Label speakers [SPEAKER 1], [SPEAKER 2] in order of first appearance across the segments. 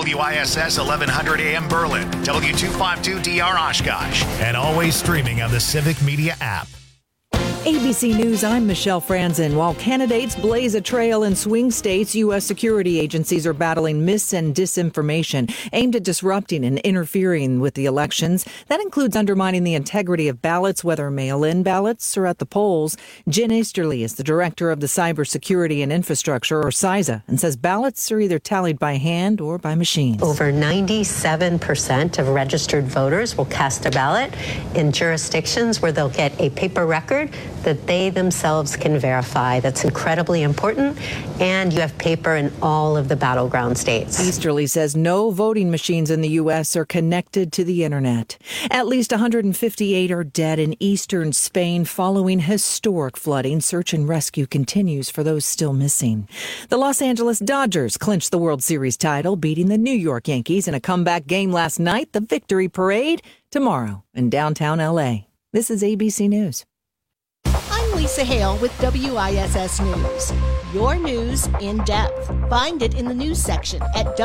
[SPEAKER 1] WISS 1100 AM Berlin, W252DR Oshkosh, and always streaming on the Civic Media app.
[SPEAKER 2] ABC News, I'm Michelle Franzen. While candidates blaze a trail in swing states, U.S. security agencies are battling mis- and disinformation aimed at disrupting and interfering with the elections. That includes undermining the integrity of ballots, whether mail-in ballots or at the polls. Jen Easterly is the director of the Cybersecurity and Infrastructure, or CISA, and says ballots are either tallied by hand or by machines.
[SPEAKER 3] Over 97% of registered voters will cast a ballot in jurisdictions where they'll get a paper record that they themselves can verify. That's incredibly important. And you have paper in all of the battleground states.
[SPEAKER 2] Easterly says no voting machines in the U.S. are connected to the internet. At least 158 are dead in eastern Spain following historic flooding. Search and rescue continues for those still missing. The Los Angeles Dodgers clinched the World Series title, beating the New York Yankees in a comeback game last night. The victory parade tomorrow in downtown L.A. This is ABC News.
[SPEAKER 4] I'm Lisa Hale with WISS News. Your news in depth. Find it in the news section at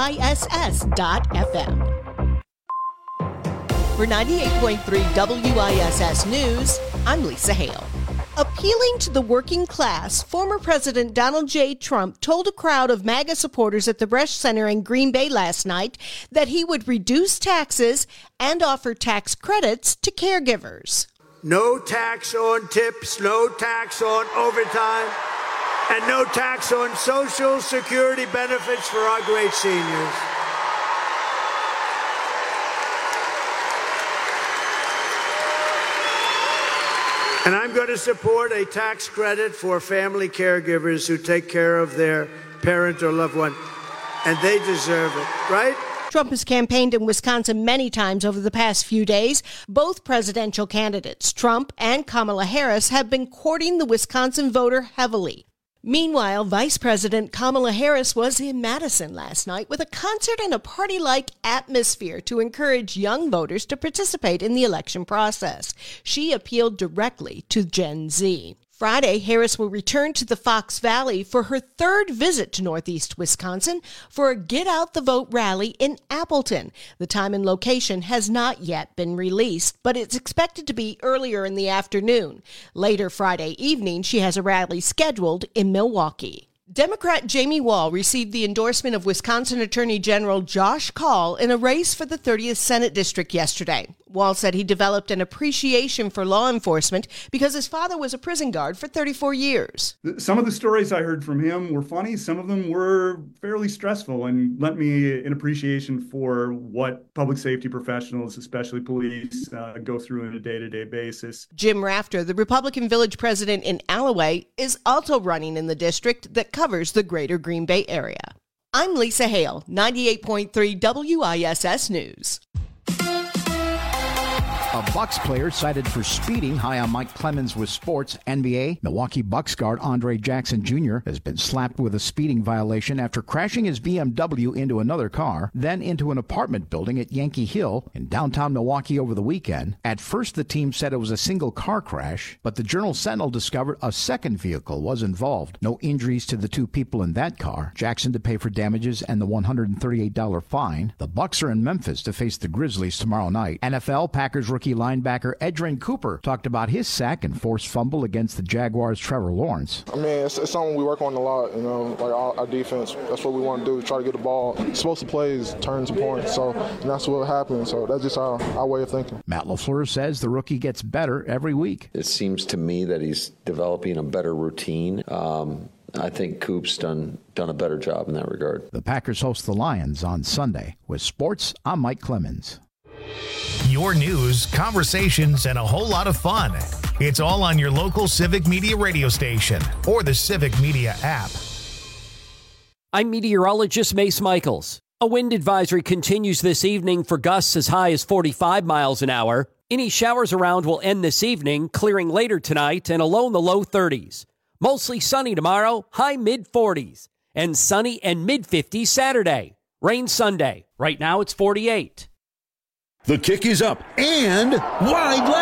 [SPEAKER 4] WISS.FM. For 98.3 WISS News, I'm Lisa Hale. Appealing to the working class, former President Donald J. Trump told a crowd of MAGA supporters at the Bresch Center in Green Bay last night that he would reduce taxes and offer tax credits to caregivers.
[SPEAKER 5] No tax on tips, no tax on overtime, and no tax on Social Security benefits for our great seniors. And I'm going to support a tax credit for family caregivers who take care of their parent or loved one, and they deserve it, right?
[SPEAKER 4] Trump has campaigned in Wisconsin many times over the past few days. Both presidential candidates, Trump and Kamala Harris, have been courting the Wisconsin voter heavily. Meanwhile, Vice President Kamala Harris was in Madison last night with a concert and a party-like atmosphere to encourage young voters to participate in the election process. She appealed directly to Gen Z. Friday, Harris will return to the Fox Valley for her third visit to Northeast Wisconsin for a Get Out the Vote rally in Appleton. The time and location has not yet been released, but it's expected to be earlier in the afternoon. Later Friday evening, she has a rally scheduled in Milwaukee. Democrat Jamie Wall received the endorsement of Wisconsin Attorney General Josh Kaul in a race for the 30th Senate District yesterday. Wall said he developed an appreciation for law enforcement because his father was a prison guard for 34 years.
[SPEAKER 6] Some of the stories I heard from him were funny. Some of them were fairly stressful and lent me an appreciation for what public safety professionals, especially police, go through on a day-to-day basis.
[SPEAKER 4] Jim Rafter, the Republican village president in Alloway, is also running in the district that covers the greater Green Bay area. I'm Lisa Hale, 98.3 WISS News.
[SPEAKER 7] A Bucks player cited for speeding, high on Mike Clemens with sports. NBA, Milwaukee Bucks guard Andre Jackson Jr. has been slapped with a speeding violation after crashing his BMW into another car, then into an apartment building at Yankee Hill in downtown Milwaukee over the weekend. At first, the team said it was a single car crash, but the Journal-Sentinel discovered a second vehicle was involved. No injuries to the two people in that car. Jackson to pay for damages and the $138 fine. The Bucks are in Memphis to face the Grizzlies tomorrow night. NFL, Packers rookie linebacker Edgerrin Cooper talked about his sack and forced fumble against the Jaguars' Trevor Lawrence.
[SPEAKER 8] I mean, it's something we work on a lot, like our defense. That's what we want to do, try to get the ball. Explosive plays, turns and points, and that's what happens. So that's just our way of thinking.
[SPEAKER 7] Matt LaFleur says the rookie gets better every week.
[SPEAKER 9] It seems to me that he's developing a better routine. I think Coop's done a better job in that regard.
[SPEAKER 7] The Packers host the Lions on Sunday. With sports, I'm Mike Clemens.
[SPEAKER 1] Your news, conversations, and a whole lot of fun. It's all on your local Civic Media radio station or the Civic Media app.
[SPEAKER 10] I'm meteorologist Mace Michaels. A wind advisory continues this evening for gusts as high as 45 miles an hour. Any showers around will end this evening, clearing later tonight and a low in the low 30s. Mostly sunny tomorrow, high mid-40s. And sunny and mid-50s Saturday. Rain Sunday. Right now it's 48.
[SPEAKER 11] The kick is up and wide left.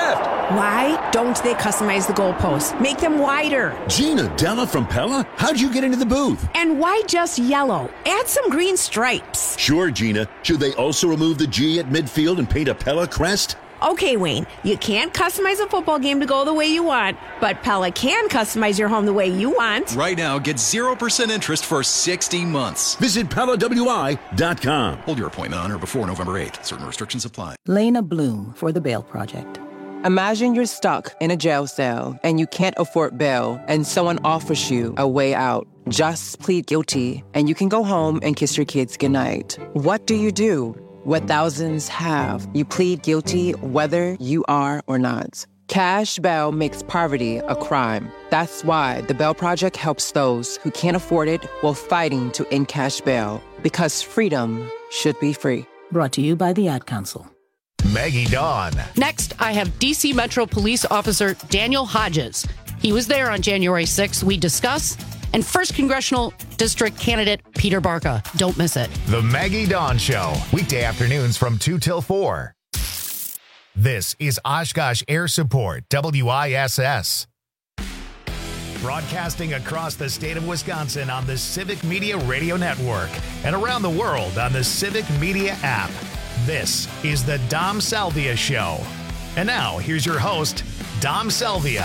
[SPEAKER 11] Why don't they customize the goalposts? Make them wider.
[SPEAKER 12] Gina Della from Pella? How'd you get into the booth?
[SPEAKER 11] And why just yellow? Add some green stripes.
[SPEAKER 12] Sure, Gina. Should they also remove the G at midfield and paint a Pella crest?
[SPEAKER 11] Okay, Wayne, you can't customize a football game to go the way you want, but Pella can customize your home the way you want.
[SPEAKER 13] Right now, get 0% interest for 60 months.
[SPEAKER 12] Visit PellaWI.com.
[SPEAKER 13] Hold your appointment on or before November 8th. Certain restrictions apply.
[SPEAKER 14] Lena Bloom for the Bail Project. Imagine you're stuck in a jail cell and you can't afford bail and someone offers you a way out. Just plead guilty and you can go home and kiss your kids goodnight. What do you do? What thousands have. You plead guilty whether you are or not. Cash bail makes poverty a crime. That's why the Bail Project helps those who can't afford it while fighting to end cash bail. Because freedom should be free.
[SPEAKER 15] Brought to you by the Ad Council.
[SPEAKER 1] Maggie Dawn.
[SPEAKER 16] Next, I have D.C. Metro Police Officer Daniel Hodges. He was there on January 6th. We discuss. And 1st Congressional District candidate Peter Barca. Don't miss it.
[SPEAKER 1] The Maggie Dawn Show. Weekday afternoons from 2 till 4. This is Oshkosh Air Support, WISS. Broadcasting across the state of Wisconsin on the Civic Media Radio Network and around the world on the Civic Media app. This is the Dom Salvia Show. And now, here's your host, Dom Salvia.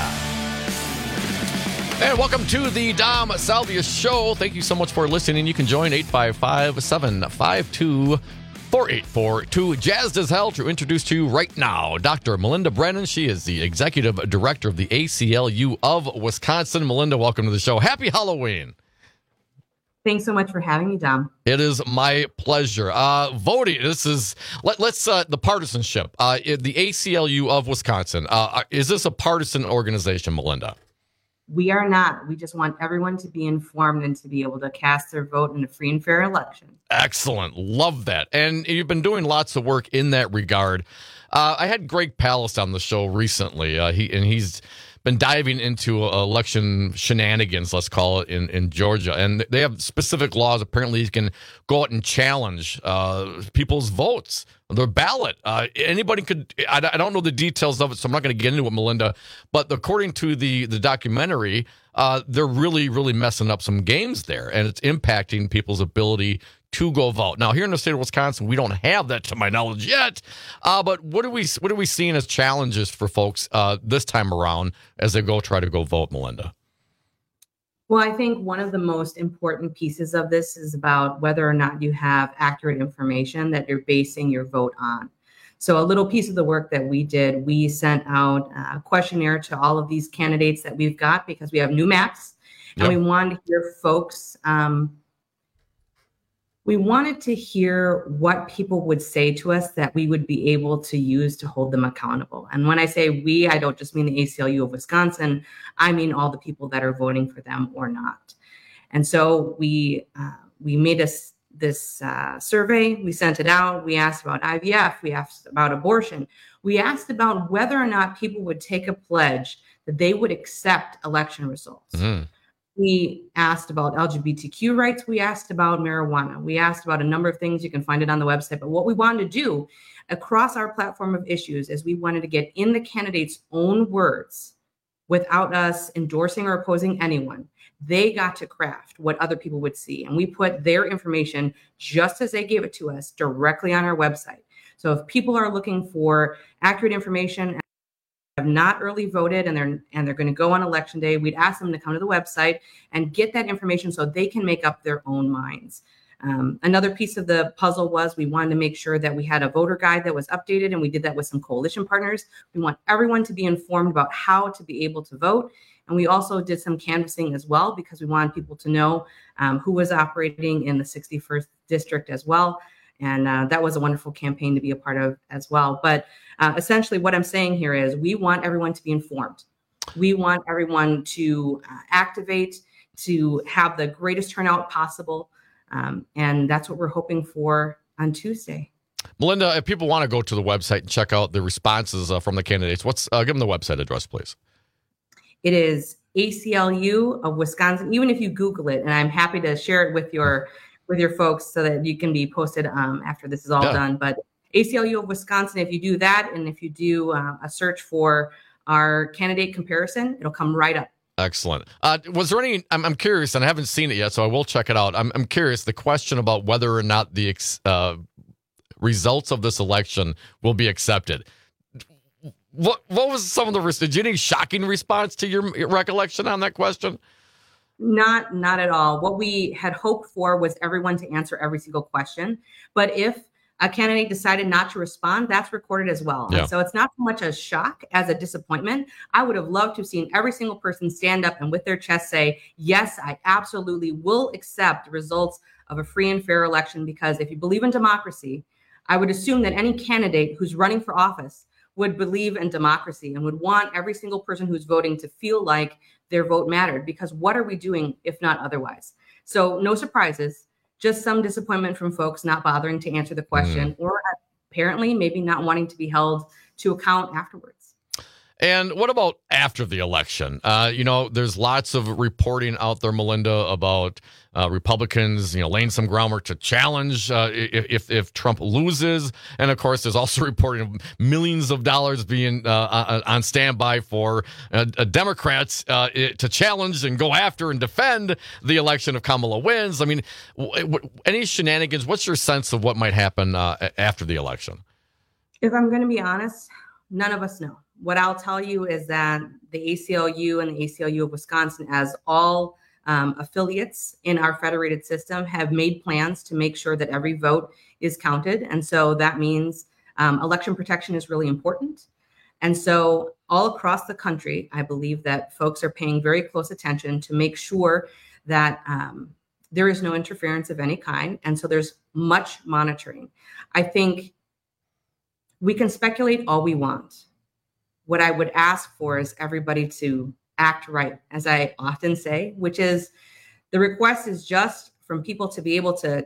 [SPEAKER 17] And welcome to the Dom Salvia Show. Thank you so much for listening. You can join 855-752-4842. Jazzed as hell to introduce to you right now Dr. Melinda Brennan. She is the Executive Director of the ACLU of Wisconsin. Melinda, welcome to the show. Happy Halloween.
[SPEAKER 18] Thanks so much for having me, Dom.
[SPEAKER 17] It is my pleasure. Voting, this is, let's the partisanship. The ACLU of Wisconsin, is this a partisan organization, Melinda?
[SPEAKER 18] We are not. We just want everyone to be informed and to be able to cast their vote in a free and fair election.
[SPEAKER 17] Excellent. Love that. And you've been doing lots of work in that regard. I had Greg Palast on the show recently. He's been diving into election shenanigans, let's call it, in Georgia. And they have specific laws. Apparently, you can go out and challenge people's votes, their ballot. Anybody could. I don't know the details of it, so I'm not going to get into it, Melinda. But according to the documentary, they're really, really messing up some games there, and it's impacting people's ability to go vote. Now, here in the state of Wisconsin, we don't have that to my knowledge yet. But what are we seeing as challenges for folks this time around as they try to go vote, Melinda?
[SPEAKER 18] Well, I think one of the most important pieces of this is about whether or not you have accurate information that you're basing your vote on. So a little piece of the work that we did, we sent out a questionnaire to all of these candidates that we've got because we have new maps. And we wanted to hear folks. We wanted to hear what people would say to us that we would be able to use to hold them accountable. And when I say we, I don't just mean the ACLU of Wisconsin. I mean all the people that are voting for them or not. And so we made this survey. We sent it out. We asked about IVF. We asked about abortion. We asked about whether or not people would take a pledge that they would accept election results. Mm-hmm. We asked about LGBTQ rights. We asked about marijuana. We asked about a number of things. You can find it on the website. But what we wanted to do across our platform of issues is we wanted to get in the candidates' own words without us endorsing or opposing anyone. They got to craft what other people would see. And we put their information, just as they gave it to us, directly on our website. So if people are looking for accurate information, have not early voted and they're going to go on election day, we'd ask them to come to the website and get that information so they can make up their own minds. Another piece of the puzzle was we wanted to make sure that we had a voter guide that was updated, and we did that with some coalition partners. We want everyone to be informed about how to be able to vote. And we also did some canvassing as well because we wanted people to know who was operating in the 61st district as well. And that was a wonderful campaign to be a part of as well. But essentially what I'm saying here is we want everyone to be informed. We want everyone to activate, to have the greatest turnout possible. And that's what we're hoping for on Tuesday.
[SPEAKER 17] Melinda, if people want to go to the website and check out the responses from the candidates, give them the website address, please.
[SPEAKER 18] It is ACLU of Wisconsin. Even if you Google it, and I'm happy to share it with your folks so that you can be posted after this is all done. But ACLU of Wisconsin, if you do that, and if you do a search for our candidate comparison, it'll come right up.
[SPEAKER 17] Excellent. Was there any, I'm curious, and I haven't seen it yet, so I will check it out. I'm curious, the question about whether or not the results of this election will be accepted. What was some of the, did you get any shocking response to your recollection on that question?
[SPEAKER 18] Not at all. What we had hoped for was everyone to answer every single question. But if a candidate decided not to respond, that's recorded as well.
[SPEAKER 17] Yeah.
[SPEAKER 18] And so it's not so much a shock as a disappointment. I would have loved to have seen every single person stand up and with their chest say, yes, I absolutely will accept the results of a free and fair election, because if you believe in democracy, I would assume that any candidate who's running for office would believe in democracy and would want every single person who's voting to feel like their vote mattered, because what are we doing if not otherwise? So no surprises. Just some disappointment from folks not bothering to answer the question, or apparently maybe not wanting to be held to account afterwards.
[SPEAKER 17] And what about after the election? There's lots of reporting out there, Melinda, about Republicans, laying some groundwork to challenge if Trump loses. And of course, there's also reporting of millions of dollars being on standby for Democrats to challenge and go after and defend the election if Kamala wins. I mean, any shenanigans? What's your sense of what might happen after the election?
[SPEAKER 18] If I'm going to be honest, none of us know. What I'll tell you is that the ACLU and the ACLU of Wisconsin, as all affiliates in our federated system, have made plans to make sure that every vote is counted. And so that means election protection is really important. And so all across the country, I believe that folks are paying very close attention to make sure that there is no interference of any kind. And so there's much monitoring. I think we can speculate all we want. What I would ask for is everybody to act right, as I often say, which is the request is just from people to be able to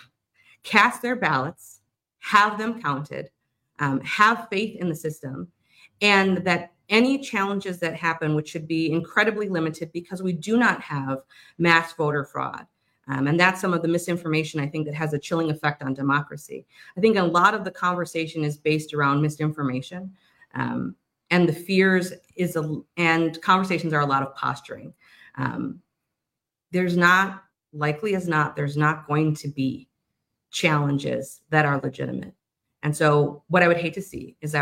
[SPEAKER 18] cast their ballots, have them counted, have faith in the system, and that any challenges that happen, which should be incredibly limited because we do not have mass voter fraud. And that's some of the misinformation, I think, that has a chilling effect on democracy. I think a lot of the conversation is based around misinformation. And the fears and conversations are a lot of posturing. There's not going to be challenges that are legitimate. And so what I would hate to see is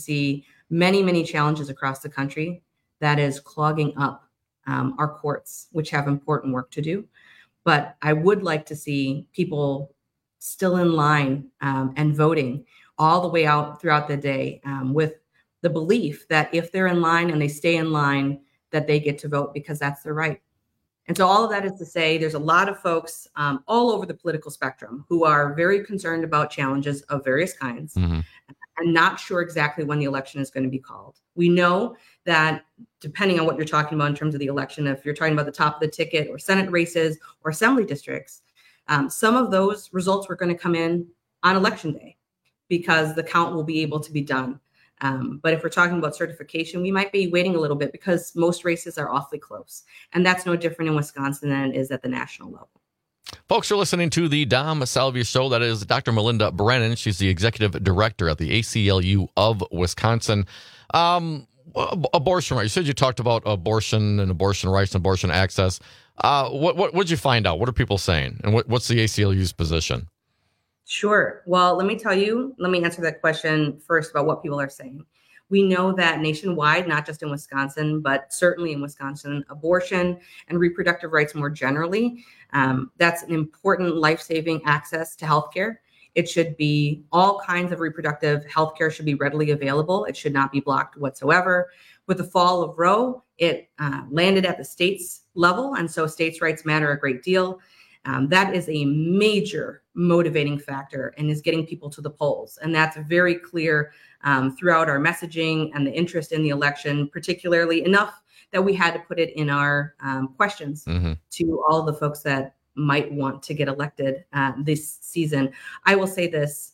[SPEAKER 18] many, many challenges across the country that is clogging up our courts, which have important work to do. But I would like to see people still in line and voting all the way out throughout the day with the belief that if they're in line and they stay in line, that they get to vote because that's their right. And so all of that is to say, there's a lot of folks all over the political spectrum who are very concerned about challenges of various kinds and not sure exactly when the election is going to be called. We know that depending on what you're talking about in terms of the election, if you're talking about the top of the ticket or Senate races or assembly districts, some of those results were going to come in on election day because the count will be able to be done. But if we're talking about certification, we might be waiting a little bit because most races are awfully close. And that's no different in Wisconsin than it is at the national level.
[SPEAKER 17] Folks are listening to the Dom Salvia Show. That is Dr. Melinda Brennan. She's the executive director at the ACLU of Wisconsin. Abortion rights. You said you talked about abortion and abortion rights and abortion access. What did you find out? What are people saying? And what's the ACLU's position?
[SPEAKER 18] Sure. Well, let me answer that question first about what people are saying. We know that nationwide, not just in Wisconsin, but certainly in Wisconsin, abortion and reproductive rights more generally, that's an important life-saving access to healthcare. It should be all kinds of reproductive healthcare should be readily available. It should not be blocked whatsoever. With the fall of Roe, it landed at the states level, and so states' rights matter a great deal. That is a major motivating factor and is getting people to the polls. And that's very clear throughout our messaging and the interest in the election, particularly enough that we had to put it in our questions to all the folks that might want to get elected this season. I will say this,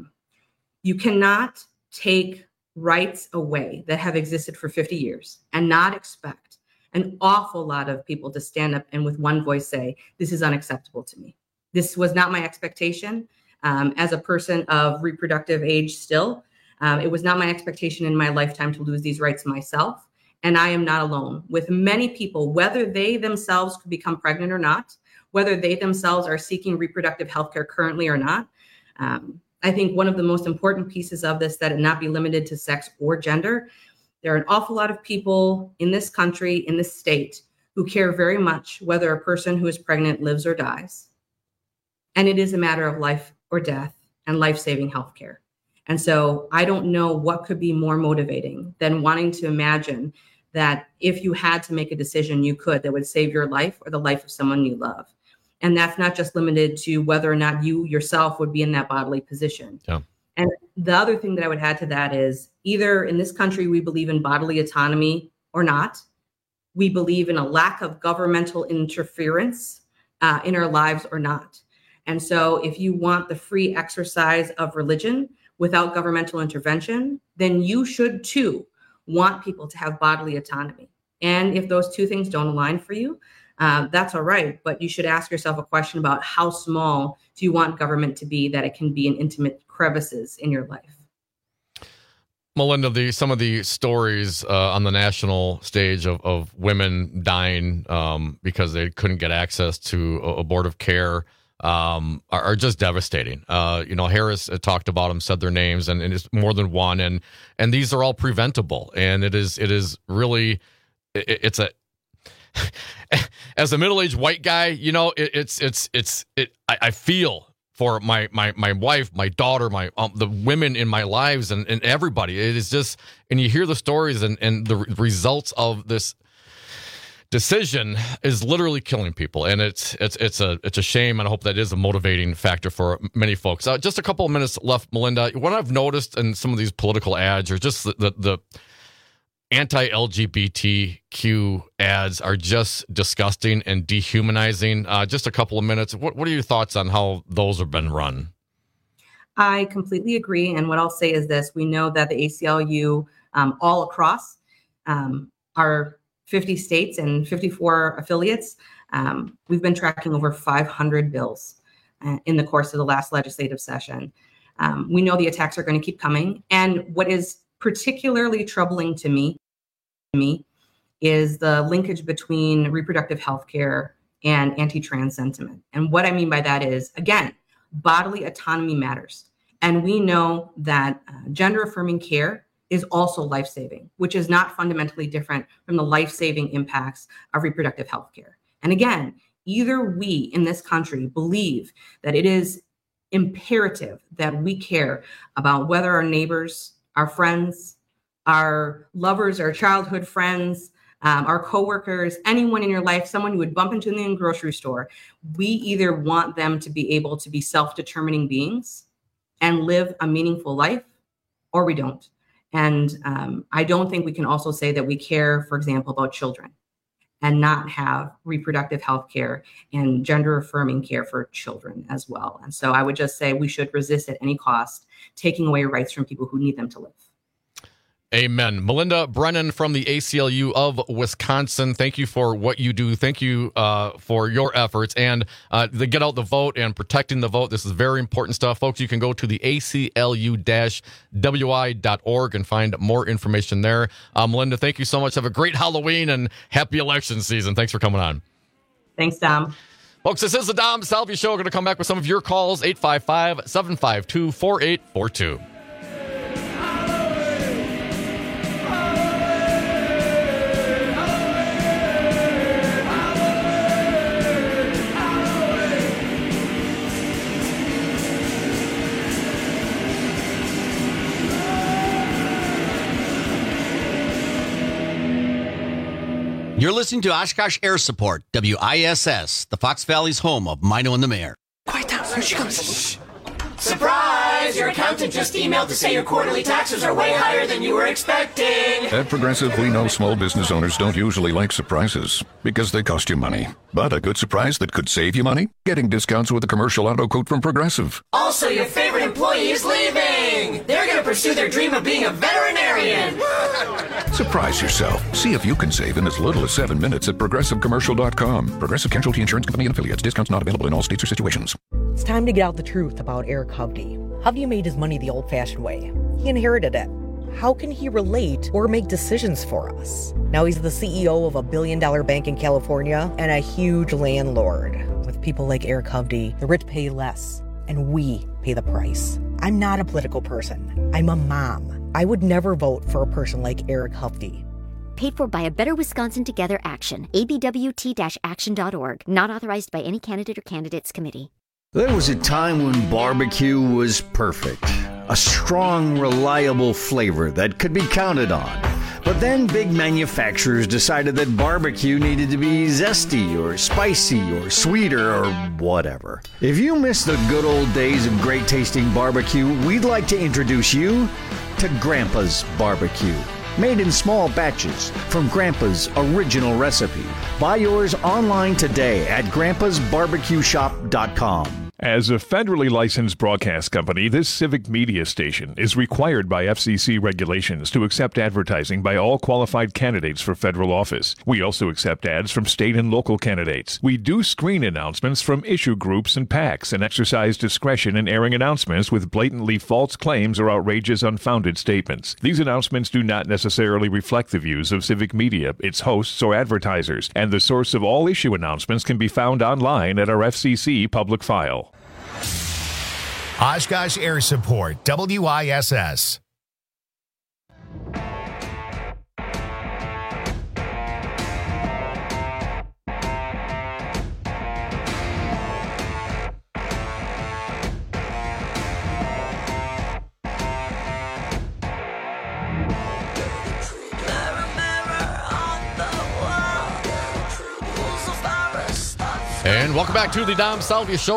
[SPEAKER 18] you cannot take rights away that have existed for 50 years and not expect an awful lot of people to stand up and with one voice say, this is unacceptable to me. This was not my expectation as a person of reproductive age still. It was not my expectation in my lifetime to lose these rights myself. And I am not alone with many people, whether they themselves could become pregnant or not, whether they themselves are seeking reproductive health care currently or not. I think one of the most important pieces of this, that it not be limited to sex or gender. There are an awful lot of people in this country, in this state, who care very much whether a person who is pregnant lives or dies. And it is a matter of life or death and life-saving health care. And so I don't know what could be more motivating than wanting to imagine that if you had to make a decision, you could, that would save your life or the life of someone you love. And that's not just limited to whether or not you yourself would be in that bodily position.
[SPEAKER 17] Yeah.
[SPEAKER 18] And the other thing that I would add to that is, either in this country, we believe in bodily autonomy or not. We believe in a lack of governmental interference in our lives or not. And so if you want the free exercise of religion without governmental intervention, then you should too want people to have bodily autonomy. And if those two things don't align for you, that's all right. But you should ask yourself a question about how small do you want government to be, that it can be in intimate crevices in your life.
[SPEAKER 17] Melinda, some of the stories on the national stage of women dying because they couldn't get access to abortive care are just devastating. Harris talked about them, said their names, and it's more than one, and these are all preventable. And it is really, it's a, as a middle-aged white guy, I feel for my wife, my daughter, the women in my lives, and everybody. It is just, and you hear the stories and the results of this decision is literally killing people, and it's a shame, and I hope that is a motivating factor for many folks. Just a couple of minutes left, Melinda. What I've noticed in some of these political ads, or just the anti-LGBTQ ads, are just disgusting and dehumanizing. Just a couple of minutes. What are your thoughts on how those have been run?
[SPEAKER 18] I completely agree. And what I'll say is this: we know that the ACLU all across our 50 states and 54 affiliates, we've been tracking over 500 bills in the course of the last legislative session. We know the attacks are going to keep coming. And what is particularly troubling to me is the linkage between reproductive health care and anti-trans sentiment. And what I mean by that is, again, bodily autonomy matters. And we know that gender-affirming care is also life-saving, which is not fundamentally different from the life-saving impacts of reproductive health care. And again, either we in this country believe that it is imperative that we care about whether our neighbors, our friends, our lovers, our childhood friends, our coworkers, anyone in your life, someone you would bump into in the grocery store, we either want them to be able to be self-determining beings and live a meaningful life, or we don't. And I don't think we can also say that we care, for example, about children and not have reproductive health care and gender-affirming care for children as well. And so I would just say we should resist at any cost taking away rights from people who need them to live.
[SPEAKER 17] Amen. Melinda Brennan from the ACLU of Wisconsin, thank you for what you do. Thank you for your efforts and the get out the vote and protecting the vote. This is very important stuff. Folks, you can go to the ACLU-WI.org and find more information there. Melinda, thank you so much. Have a great Halloween and happy election season. Thanks for coming on.
[SPEAKER 18] Thanks, Dom.
[SPEAKER 17] Folks, this is the Dom Salvia Show. We're going to come back with some of your calls, 855-752-4842.
[SPEAKER 19] You're listening to Oshkosh Air Support, WISS, the Fox Valley's home of Mino and the Mayor.
[SPEAKER 20] Quiet down, here she comes. Shh. Surprise! Your accountant just emailed to say your quarterly taxes are way higher than you were expecting.
[SPEAKER 21] At Progressive, we know small business owners don't usually like surprises because they cost you money. But a good surprise that could save you money? Getting discounts with a commercial auto quote from Progressive.
[SPEAKER 20] Also, your favorite employee is leaving. They're going to pursue their dream of being a veterinarian.
[SPEAKER 21] Surprise yourself. See if you can save in as little as 7 minutes at ProgressiveCommercial.com. Progressive Casualty Insurance Company and Affiliates. Discounts not available in all states or situations.
[SPEAKER 22] It's time to get out the truth about Eric Hovde.
[SPEAKER 3] Hovde made his money the old-fashioned way. He inherited it. How can he relate or make decisions for us? Now he's the CEO of a billion-dollar bank in California and a huge landlord. With people like Eric Hovde, the rich pay less, and we pay the price. I'm not a political person. I'm a mom. I would never vote for a person like Eric Hovde.
[SPEAKER 22] Paid for by a Better Wisconsin Together Action. abwt-action.org. Not authorized by any candidate or candidates committee.
[SPEAKER 23] There was a time when barbecue was perfect. A strong, reliable flavor that could be counted on. But then big manufacturers decided that barbecue needed to be zesty or spicy or sweeter or whatever. If you miss the good old days of great tasting barbecue, we'd like to introduce you to Grandpa's Barbecue. Made in small batches from Grandpa's original recipe. Buy yours online today at grandpasbarbecueshop.com.
[SPEAKER 24] As a federally licensed broadcast company, this civic media station is required by FCC regulations to accept advertising by all qualified candidates for federal office. We also accept ads from state and local candidates. We do screen announcements from issue groups and PACs and exercise discretion in airing announcements with blatantly false claims or outrageous, unfounded statements. These announcements do not necessarily reflect the views of civic media, its hosts, or advertisers, and the source of all issue announcements can be found online at our FCC public file.
[SPEAKER 1] Oshkosh Air Support, WISS.
[SPEAKER 17] And welcome back to the Dom Salvia Show,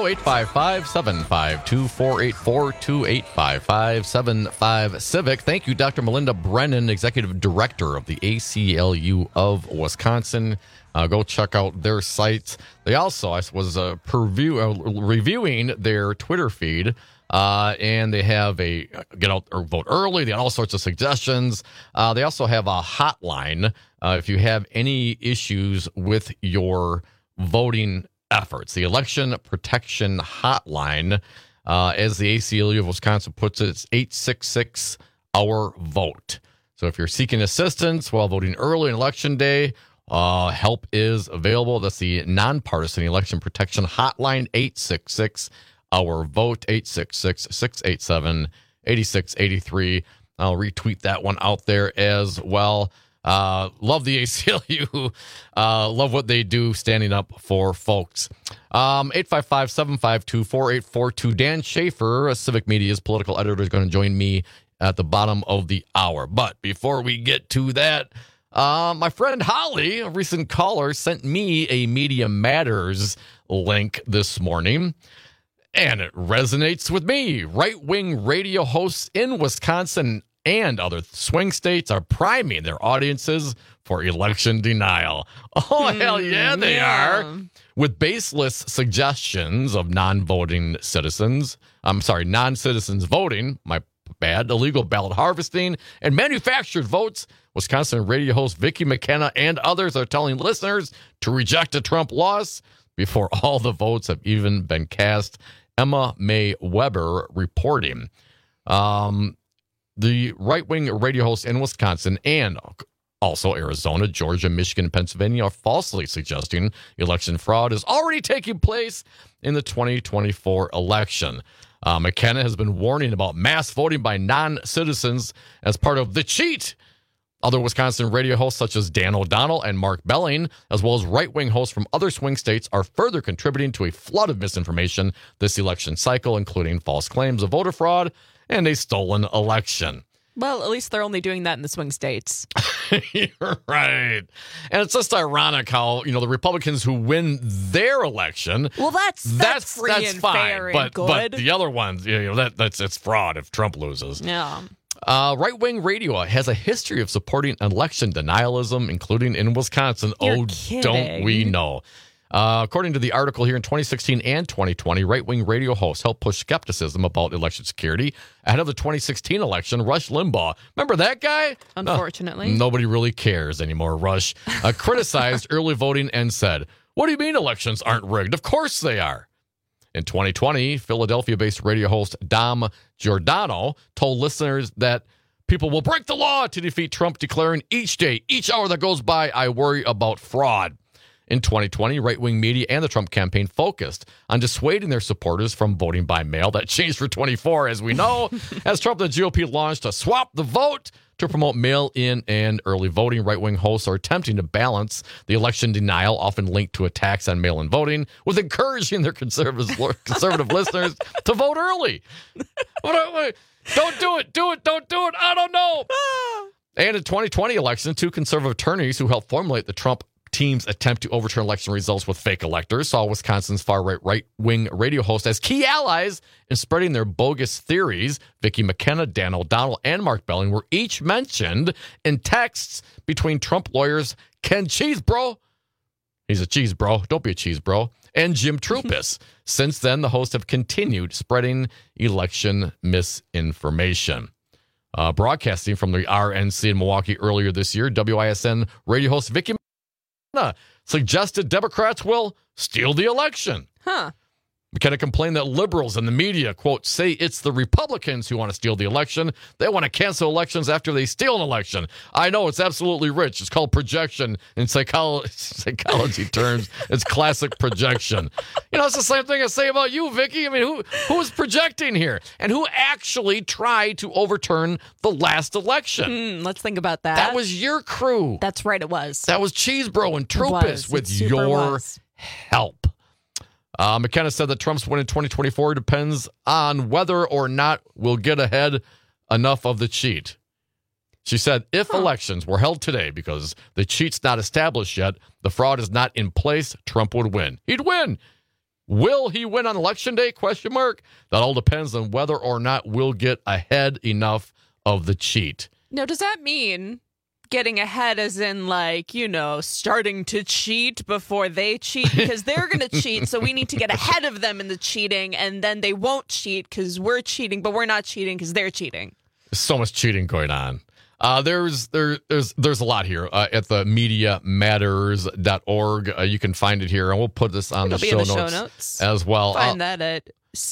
[SPEAKER 17] 855-752-4842, 855-75-CIVIC. Thank you, Dr. Melinda Brennan, Executive Director of the ACLU of Wisconsin. Go check out their site. They also, I was reviewing their Twitter feed, and they have a get out or vote early. They got all sorts of suggestions. They also have a hotline if you have any issues with your voting efforts. The Election Protection Hotline, as the ACLU of Wisconsin puts it, it's 866-OUR-VOTE. So if you're seeking assistance while voting early on Election Day, help is available. That's the nonpartisan Election Protection Hotline, 866-OUR-VOTE, 866-687-8683. I'll retweet that one out there as well. Love the ACLU. Love what they do standing up for folks. 855-752-4842. Dan Schaefer, Civic Media's political editor, is going to join me at the bottom of the hour. But before we get to that, my friend Holly, a recent caller, sent me a Media Matters link this morning. And it resonates with me. Right-wing radio hosts in Wisconsin and other swing states are priming their audiences for election denial. Oh, hell yeah, they are. With baseless suggestions of non-citizens voting, my bad, illegal ballot harvesting, and manufactured votes, Wisconsin radio host Vicki McKenna and others are telling listeners to reject a Trump loss before all the votes have even been cast. Emma May Weber reporting. The right-wing radio hosts in Wisconsin and also Arizona, Georgia, Michigan, and Pennsylvania are falsely suggesting election fraud is already taking place in the 2024 election. McKenna has been warning about mass voting by non-citizens as part of the cheat. Other Wisconsin radio hosts such as Dan O'Donnell and Mark Belling, as well as right-wing hosts from other swing states, are further contributing to a flood of misinformation this election cycle, including false claims of voter fraud and a stolen election.
[SPEAKER 25] Well, at least they're only doing that in the swing states.
[SPEAKER 17] You're right. And it's just ironic how, the Republicans who win their election.
[SPEAKER 25] Well, that's free and
[SPEAKER 17] fine,
[SPEAKER 25] fair and good.
[SPEAKER 17] But the other ones, it's fraud if Trump loses.
[SPEAKER 25] Yeah.
[SPEAKER 17] Right-wing radio has a history of supporting election denialism, including in Wisconsin.
[SPEAKER 25] You're kidding.
[SPEAKER 17] Don't we know? According to the article here, in 2016 and 2020, right-wing radio hosts helped push skepticism about election security ahead of the 2016 election. Rush Limbaugh, remember that guy?
[SPEAKER 25] Unfortunately.
[SPEAKER 17] Nobody really cares anymore, Rush. Criticized early voting and said, "What do you mean elections aren't rigged? Of course they are." In 2020, Philadelphia-based radio host Dom Giordano told listeners that people will break the law to defeat Trump, declaring, "Each day, each hour that goes by, I worry about fraud." In 2020, right-wing media and the Trump campaign focused on dissuading their supporters from voting by mail. That changed for 24, as we know, as Trump and the GOP launched a swap the vote to promote mail-in and early voting. Right-wing hosts are attempting to balance the election denial, often linked to attacks on mail-in voting, with encouraging their conservative listeners to vote early. Don't do it. Don't do it. I don't know. And in 2020 election, two conservative attorneys who helped formulate the Trump team's attempt to overturn election results with fake electors saw Wisconsin's far-right right-wing radio host as key allies in spreading their bogus theories. Vicki McKenna, Dan O'Donnell, and Mark Belling were each mentioned in texts between Trump lawyers Ken Cheesebro, he's a cheese bro, don't be a cheese bro, and Jim Troupis. Since then, the hosts have continued spreading election misinformation. Broadcasting from the RNC in Milwaukee earlier this year, WISN radio host Vicki suggested Democrats will steal the election. McKenna complained that liberals and the media, quote, say it's the Republicans who want to steal the election. They want to cancel elections after they steal an election. I know, it's absolutely rich. It's called projection in psychology terms. It's classic projection. You know, it's the same thing I say about you, Vicki. I mean, who is projecting here? And who actually tried to overturn the last election?
[SPEAKER 25] Let's think about that.
[SPEAKER 17] That was your crew.
[SPEAKER 25] That's right, it was.
[SPEAKER 17] That was Cheesebro and Troupis with your help. McKenna said that Trump's win in 2024 depends on whether or not we'll get ahead enough of the cheat. She said, if elections were held today because the cheat's not established yet, the fraud is not in place, Trump would win. He'd win. Will he win on Election Day? Question mark. That all depends on whether or not we'll get ahead enough of the cheat.
[SPEAKER 25] Now, does that mean getting ahead as in, like, you know, starting to cheat before they cheat because they're going to cheat, so we need to get ahead of them in the cheating, and then they won't cheat because we're cheating, but we're not cheating because they're cheating?
[SPEAKER 17] There's so much cheating going on. There's a lot here at the MediaMatters.org. You can find it here, and we'll put this on the show notes as well.
[SPEAKER 25] Find that at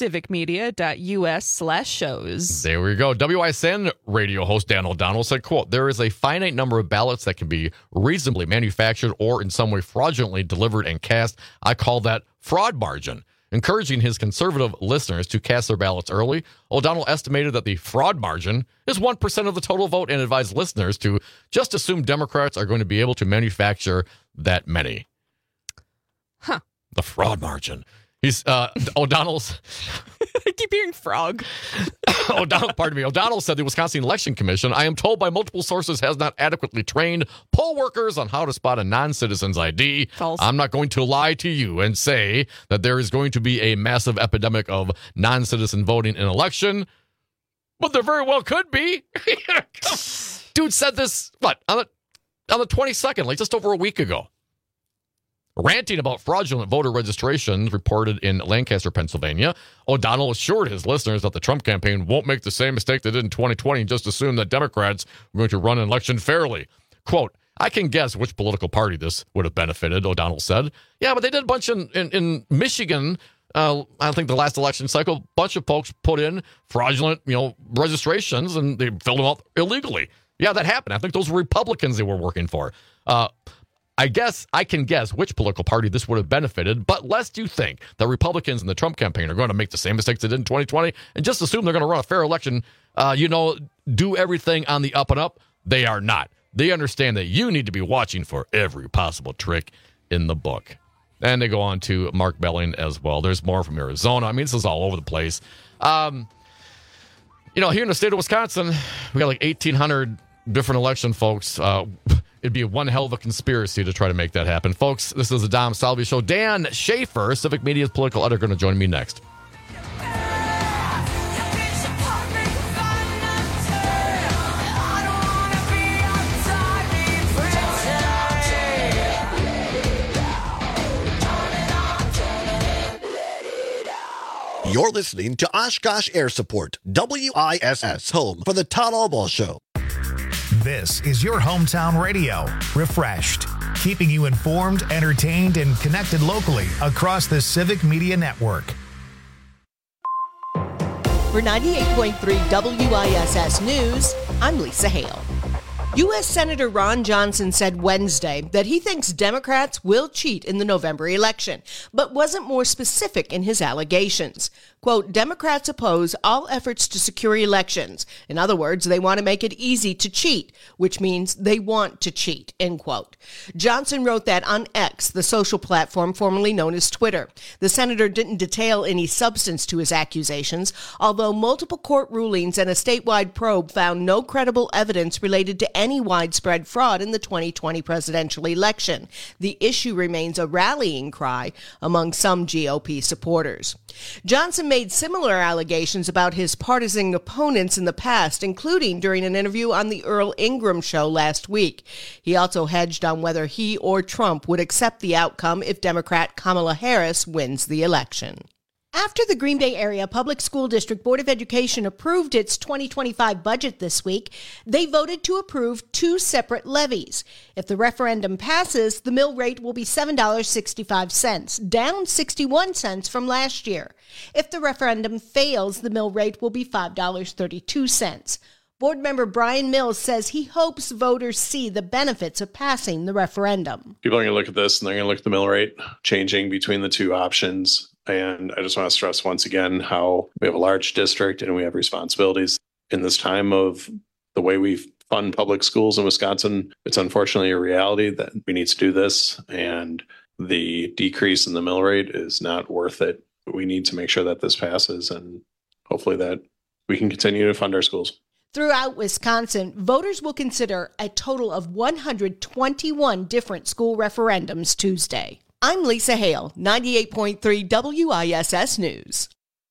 [SPEAKER 25] civicmedia.us/shows.
[SPEAKER 17] There we go. WISN radio host Dan O'Donnell said, quote, there is a finite number of ballots that can be reasonably manufactured or in some way fraudulently delivered and cast. I call that fraud margin. Encouraging his conservative listeners to cast their ballots early, O'Donnell estimated that the fraud margin is 1% of the total vote and advised listeners to just assume Democrats are going to be able to manufacture that many. The fraud margin. He's O'Donnell's.
[SPEAKER 25] I keep hearing frog.
[SPEAKER 17] O'Donnell said the Wisconsin Election Commission, I am told by multiple sources, has not adequately trained poll workers on how to spot a non-citizen's ID.
[SPEAKER 25] False.
[SPEAKER 17] I'm not going to lie to you and say that there is going to be a massive epidemic of non-citizen voting in an election, but there very well could be. Dude said this, on the 22nd, like just over a week ago. Ranting about fraudulent voter registrations reported in Lancaster, Pennsylvania, O'Donnell assured his listeners that the Trump campaign won't make the same mistake they did in 2020 and just assume that Democrats were going to run an election fairly. Quote, I can guess which political party this would have benefited, O'Donnell said. Yeah, but they did a bunch in Michigan. I think the last election cycle, a bunch of folks put in fraudulent, registrations, and they filled them out illegally. Yeah, that happened. I think those were Republicans they were working for. I can guess which political party this would have benefited, but lest you think that Republicans in the Trump campaign are going to make the same mistakes they did in 2020 and just assume they're going to run a fair election, do everything on the up and up, they are not. They understand that you need to be watching for every possible trick in the book. And they go on to Mark Belling as well. There's more from Arizona. I mean, this is all over the place. Here in the state of Wisconsin, we got like 1,800 different election folks. It'd be one hell of a conspiracy to try to make that happen. Folks, this is the Dom Salvi Show. Dan Schaefer, Civic Media's political editor, going to join me next.
[SPEAKER 2] You're listening to Oshkosh Air Support, WISS, home for the Todd Albaugh Show.
[SPEAKER 1] This is your hometown radio, refreshed, keeping you informed, entertained, and connected locally across the Civic Media Network.
[SPEAKER 4] For 98.3 WISS News, I'm Lisa Hale. U.S. Senator Ron Johnson said Wednesday that he thinks Democrats will cheat in the November election, but wasn't more specific in his allegations. Quote, Democrats oppose all efforts to secure elections. In other words, they want to make it easy to cheat, which means they want to cheat, end quote. Johnson wrote that on X, the social platform formerly known as Twitter. The senator didn't detail any substance to his accusations, although multiple court rulings and a statewide probe found no credible evidence related to any widespread fraud in the 2020 presidential election. The issue remains a rallying cry among some GOP supporters. Johnson made similar allegations about his partisan opponents in the past, including during an interview on the Earl Ingram show last week. He also hedged on whether he or Trump would accept the outcome if Democrat Kamala Harris wins the election. After the Green Bay Area Public School District Board of Education approved its 2025 budget this week, they voted to approve two separate levies. If the referendum passes, the mill rate will be $7.65, down 61 cents from last year. If the referendum fails, the mill rate will be $5.32. Board member Brian Mills says he hopes voters see the benefits of passing the referendum.
[SPEAKER 5] People are going to look at this and they're going to look at the mill rate changing between the two options. And I just want to stress once again how we have a large district and we have responsibilities. In this time of the way we fund public schools in Wisconsin, it's unfortunately a reality that we need to do this. And the decrease in the mill rate is not worth it. We need to make sure that this passes and hopefully that we can continue to fund our schools.
[SPEAKER 4] Throughout Wisconsin, voters will consider a total of 121 different school referendums Tuesday. I'm Lisa Hale, 98.3 WISS News.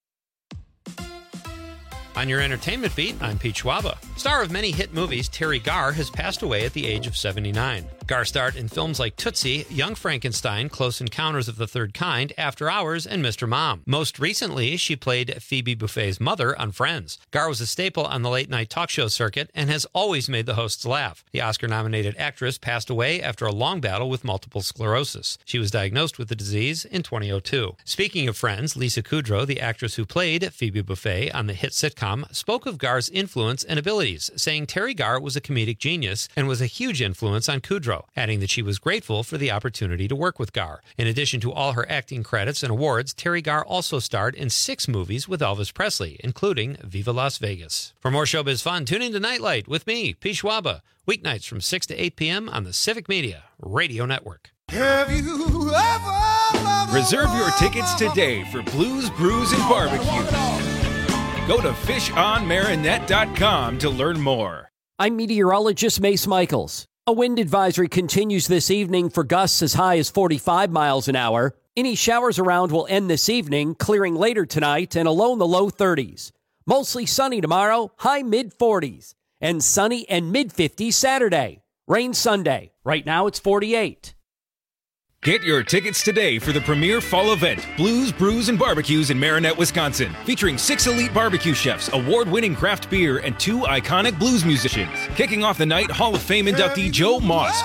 [SPEAKER 6] On your entertainment beat, I'm Pete Schwaba. Star of many hit movies, Terry Garr has passed away at the age of 79. Garr starred in films like Tootsie, Young Frankenstein, Close Encounters of the Third Kind, After Hours, and Mr. Mom. Most recently, she played Phoebe Buffay's mother on Friends. Garr was a staple on the late-night talk show circuit and has always made the hosts laugh. The Oscar-nominated actress passed away after a long battle with multiple sclerosis. She was diagnosed with the disease in 2002. Speaking of Friends, Lisa Kudrow, the actress who played Phoebe Buffay on the hit sitcom, spoke of Garr's influence and abilities, saying Terry Garr was a comedic genius and was a huge influence on Kudrow, adding that she was grateful for the opportunity to work with Garr. In addition to all her acting credits and awards, Terry Garr also starred in 6 movies with Elvis Presley, including Viva Las Vegas. For more showbiz fun, tune in to Nightlight with me, Pete Schwaba, weeknights from 6 to 8 p.m. on the Civic Media Radio Network.
[SPEAKER 8] Have you ever reserve your tickets today for Blues, Brews, and Barbecue. Go to fishonmarinette.com to learn more.
[SPEAKER 10] I'm meteorologist Mace Michaels. A wind advisory continues this evening for gusts as high as 45 miles an hour. Any showers around will end this evening, clearing later tonight and a low in the low 30s. Mostly sunny tomorrow, high mid-40s. And sunny and mid-50s Saturday. Rain Sunday. Right now it's 48.
[SPEAKER 8] Get your tickets today for the premier fall event, Blues, Brews, and Barbecues in Marinette, Wisconsin, featuring 6 elite barbecue chefs, award-winning craft beer, and 2 iconic blues musicians. Kicking off the night, Hall of Fame inductee Joe Moss,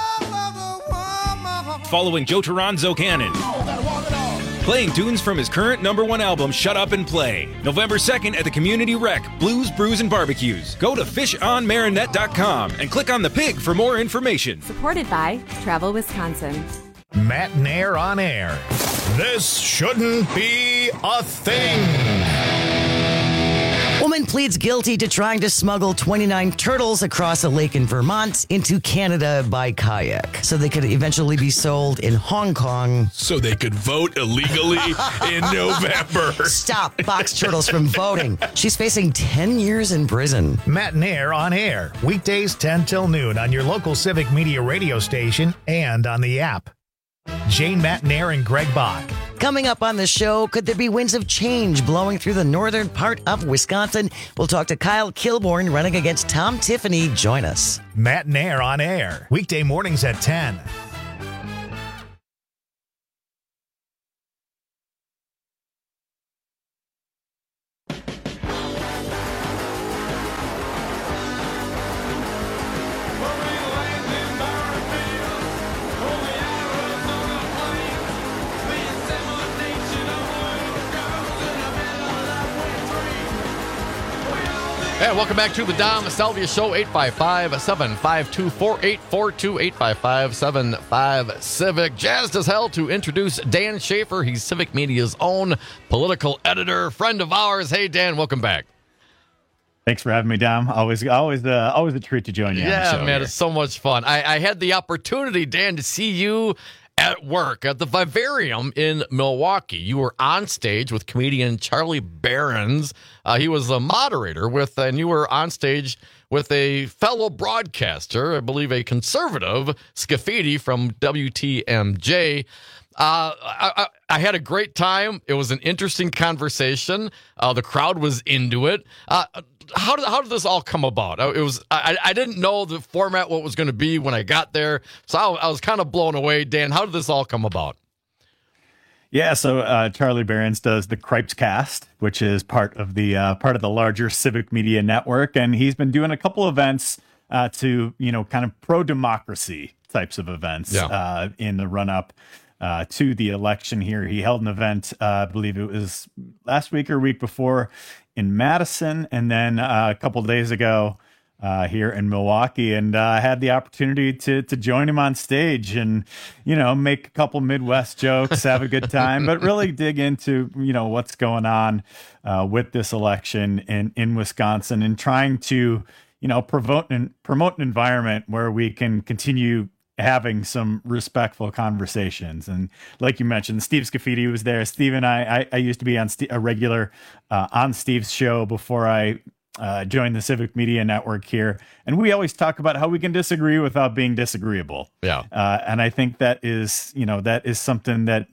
[SPEAKER 8] following Joe Toronzo Cannon, playing tunes from his current #1 album, Shut Up and Play. November 2nd at the Community Rec, Blues, Brews, and Barbecues. Go to fishonmarinette.com and click on the pig for more information.
[SPEAKER 9] Supported by Travel Wisconsin.
[SPEAKER 1] Matt Nair on air. This shouldn't be a thing.
[SPEAKER 26] Woman pleads guilty to trying to smuggle 29 turtles across a lake in Vermont into Canada by kayak so they could eventually be sold in Hong Kong.
[SPEAKER 27] So they could vote illegally in November.
[SPEAKER 26] Stop box turtles from voting. She's facing 10 years in prison.
[SPEAKER 1] Matt Nair on air. Weekdays 10 till noon on your local Civic Media radio station and on the app. Jane Matt Nair and Greg Bach.
[SPEAKER 26] Coming up on the show, could there be winds of change blowing through the northern part of Wisconsin? We'll talk to Kyle Kilborn running against Tom Tiffany. Join us.
[SPEAKER 1] Matt Nair on air. Weekday mornings at 10.
[SPEAKER 17] And welcome back to the Dom Salvia Show, 855-752-4842, 855-75-CIVIC. Jazzed as hell to introduce Dan Schaefer. He's Civic Media's own political editor, friend of ours. Hey, Dan, welcome back.
[SPEAKER 7] Thanks for having me, Dom. Always a treat to join you.
[SPEAKER 17] Yeah,
[SPEAKER 7] on the show
[SPEAKER 17] man,
[SPEAKER 7] here.
[SPEAKER 17] it's so much fun. I had the opportunity, Dan, to see you at work at the Vivarium in Milwaukee. You were on stage with comedian Charlie Berens. He was a moderator and you were on stage with a fellow broadcaster, I believe a conservative, Scafidi from WTMJ. I had a great time. It was an interesting conversation. The crowd was into it. How did this all come about? I didn't know the format, what it was going to be when I got there, so I was kind of blown away. Dan, how did this all come about?
[SPEAKER 7] Yeah, so Charlie Berens does the Cripes Cast, which is part of the larger Civic Media Network, and he's been doing a couple events to kind of pro-democracy types of events in the run-up to the election here. He held an event, I believe it was last week or week before, in Madison, and then a couple of days ago here in Milwaukee, and I had the opportunity to join him on stage and make a couple Midwest jokes, have a good time, but really dig into what's going on with this election in Wisconsin, and trying to promote an environment where we can continue having some respectful conversations. And like you mentioned, Steve Scafidi was there. Steve and I used to be on a regular on Steve's show before I joined the Civic Media Network here. And we always talk about how we can disagree without being disagreeable.
[SPEAKER 17] Yeah.
[SPEAKER 7] And I think that is something that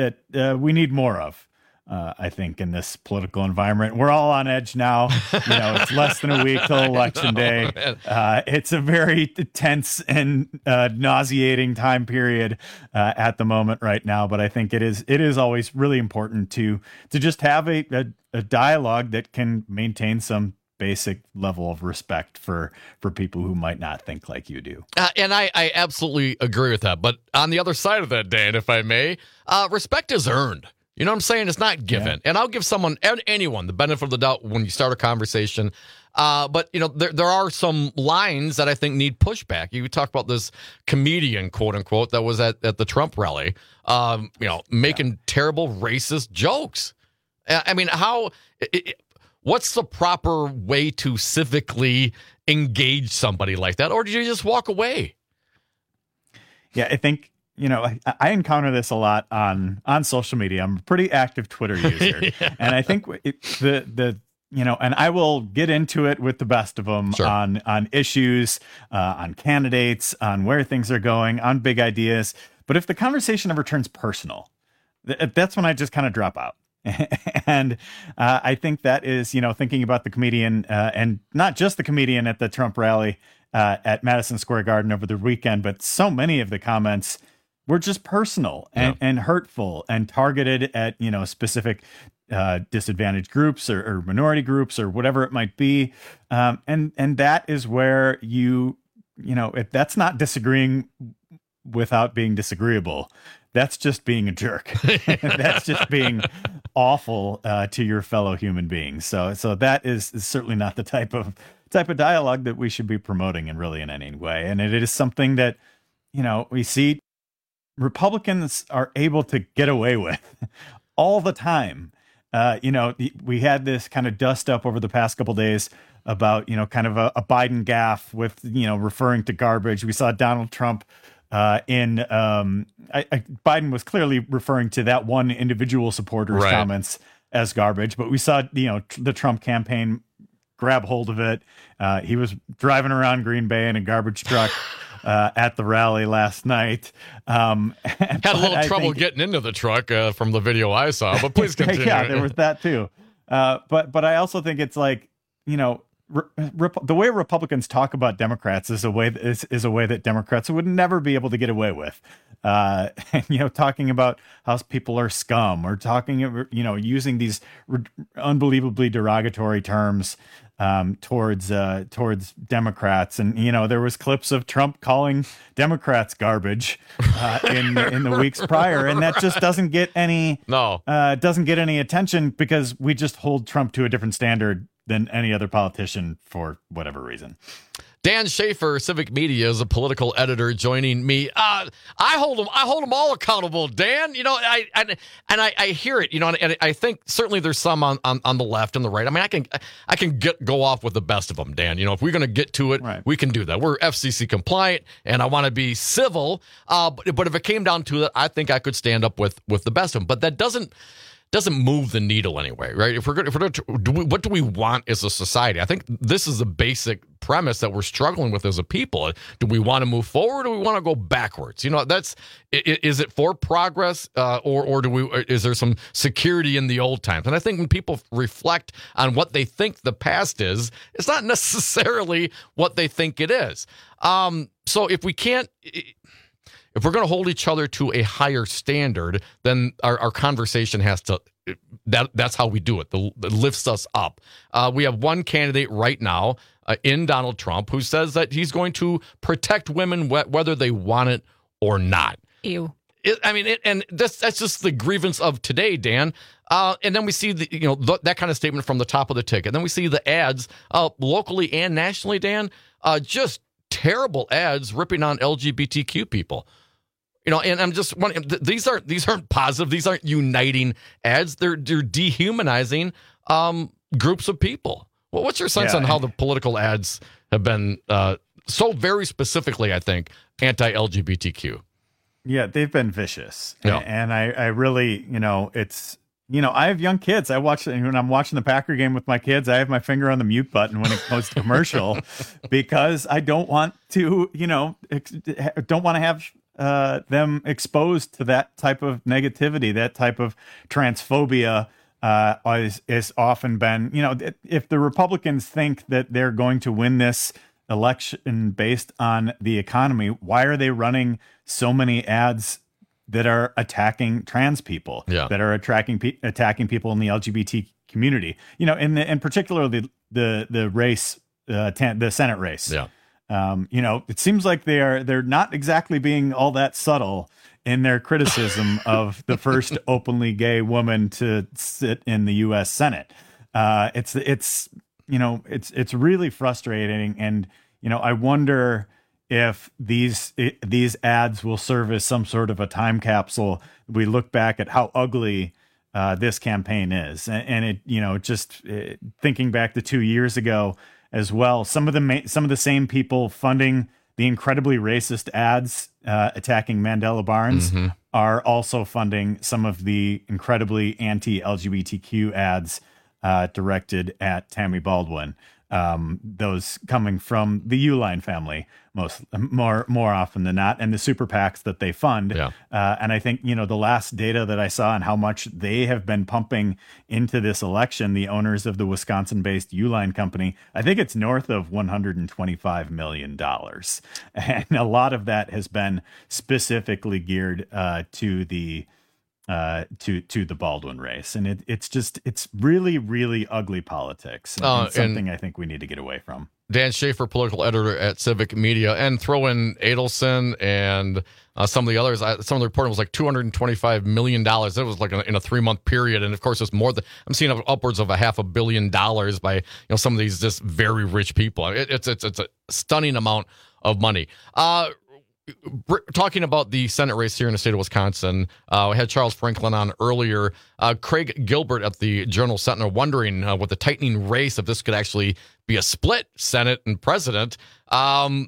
[SPEAKER 7] we need more of. I think in this political environment, we're all on edge now. It's less than a week till election day. It's a very tense and nauseating time period at the moment right now. But I think it is always really important to just have a dialogue that can maintain some basic level of respect for people who might not think like you do.
[SPEAKER 17] And I absolutely agree with that. But on the other side of that, Dan, if I may, respect is earned. You know what I'm saying? It's not given. Yeah. And I'll give anyone the benefit of the doubt when you start a conversation. But, there are some lines that I think need pushback. You talk about this comedian, quote unquote, that was at the Trump rally, making terrible racist jokes. I mean, what's the proper way to civically engage somebody like that? Or do you just walk away?
[SPEAKER 7] Yeah, I think, I encounter this a lot on social media. I'm a pretty active Twitter user. Yeah. And I think and I will get into it with the best of them on issues, on candidates, on where things are going, on big ideas. But if the conversation ever turns personal, that's when I just kind of drop out. And I think that is, thinking about the comedian and not just the comedian at the Trump rally at Madison Square Garden over the weekend, but so many of the comments were just personal and hurtful and targeted at, specific disadvantaged groups or minority groups or whatever it might be. And that is where if that's not disagreeing without being disagreeable, that's just being a jerk. That's just being awful to your fellow human beings. So that is certainly not the type of dialogue that we should be promoting in any way. And it is something that, we see Republicans are able to get away with all the time. We had this kind of dust up over the past couple days about, kind of a Biden gaffe with, referring to garbage. We saw Donald Trump Biden was clearly referring to that one individual supporter's comments as garbage, but we saw, the Trump campaign grab hold of it. He was driving around Green Bay in a garbage truck at the rally last night. Had
[SPEAKER 17] a little trouble getting into the truck from the video I saw, but please continue.
[SPEAKER 7] Yeah, there was that too. But I also think it's like, the way Republicans talk about Democrats is a way that Democrats would never be able to get away with. Talking about how people are scum, or talking, using these unbelievably derogatory terms towards Democrats. And, there was clips of Trump calling Democrats garbage in the weeks prior. And that just doesn't get any attention, because we just hold Trump to a different standard than any other politician for whatever reason.
[SPEAKER 17] Dan Schaefer, Civic Media, is a political editor, joining me. I hold them all accountable, Dan. You know, I hear it. You know, and I think certainly there's some on the left and the right. I mean, I can go off with the best of them, Dan. You know, if we're going to get to it, we can do that. We're FCC compliant, and I want to be civil. But if it came down to it, I think I could stand up with the best of them. But that doesn't move the needle anyway, right? If we're going to, what do we want as a society? I think this is the basic premise that we're struggling with as a people. Do we want to move forward, or do we want to go backwards? You know, is it for progress, or is there some security in the old times? And I think when people reflect on what they think the past is, it's not necessarily what they think it is. So if we're going to hold each other to a higher standard, then our conversation has to, that's how we do it. That lifts us up. We have one candidate right now in Donald Trump who says that he's going to protect women whether they want it or not.
[SPEAKER 25] Ew.
[SPEAKER 17] That's just the grievance of today, Dan. And then we see that kind of statement from the top of the ticket. And then we see the ads locally and nationally, Dan, just terrible ads ripping on LGBTQ people. You know, and I'm just wondering, these aren't positive. These aren't uniting ads. They're dehumanizing groups of people. Well, what's your sense on how the political ads have been so very specifically, I think, anti-LGBTQ?
[SPEAKER 7] Yeah, they've been vicious.
[SPEAKER 17] Yeah.
[SPEAKER 7] And I really, I have young kids. When I'm watching the Packer game with my kids, I have my finger on the mute button when it goes to commercial because I don't want to, don't want to have them exposed to that type of negativity, that type of transphobia is often been, if the Republicans think that they're going to win this election based on the economy, why are they running so many ads that are attacking trans people, that are attacking people in the LGBT community, in particular the race, the Senate race.
[SPEAKER 17] Yeah.
[SPEAKER 7] It seems like they're not exactly being all that subtle in their criticism of the first openly gay woman to sit in the U.S. Senate. It's really frustrating, and I wonder if these ads will serve as some sort of a time capsule. We look back at how ugly this campaign is, and thinking back to 2 years ago as well. Some of the same people funding the incredibly racist ads attacking Mandela Barnes are also funding some of the incredibly anti-LGBTQ ads directed at Tammy Baldwin. Those coming from the Uline family more often than not, and the super PACs that they fund.
[SPEAKER 17] Yeah.
[SPEAKER 7] And I think, the last data that I saw on how much they have been pumping into this election, the owners of the Wisconsin-based Uline company, I think it's north of $125 million. And a lot of that has been specifically geared to the Baldwin race, and it's really, really ugly politics, and something I think we need to get away from.
[SPEAKER 17] Dan Schaefer, political editor at Civic Media, and throw in Adelson and some of the others. Some of the reporting was like $225 million. That was like in a 3-month period, and of course, it's more than I'm seeing upwards of $500 million by some of these just very rich people. It's a stunning amount of money. Talking about the Senate race here in the state of Wisconsin, we had Charles Franklin on earlier. Craig Gilbert at the Journal-Sentinel wondering with the tightening race if this could actually be a split Senate and president. Tammy,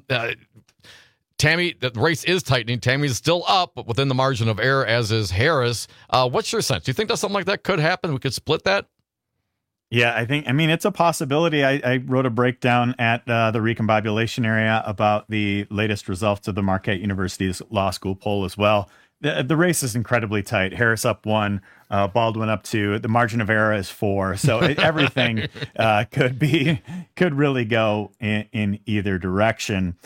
[SPEAKER 17] the race is tightening. Tammy's still up, but within the margin of error, as is Harris. What's your sense? Do you think that something like that could happen? We could split that?
[SPEAKER 7] Yeah, it's a possibility. I wrote a breakdown at the Recombobulation area about the latest results of the Marquette University's law school poll as well. The race is incredibly tight. Harris up 1, Baldwin up 2. The margin of error is 4. So everything could really go in either direction.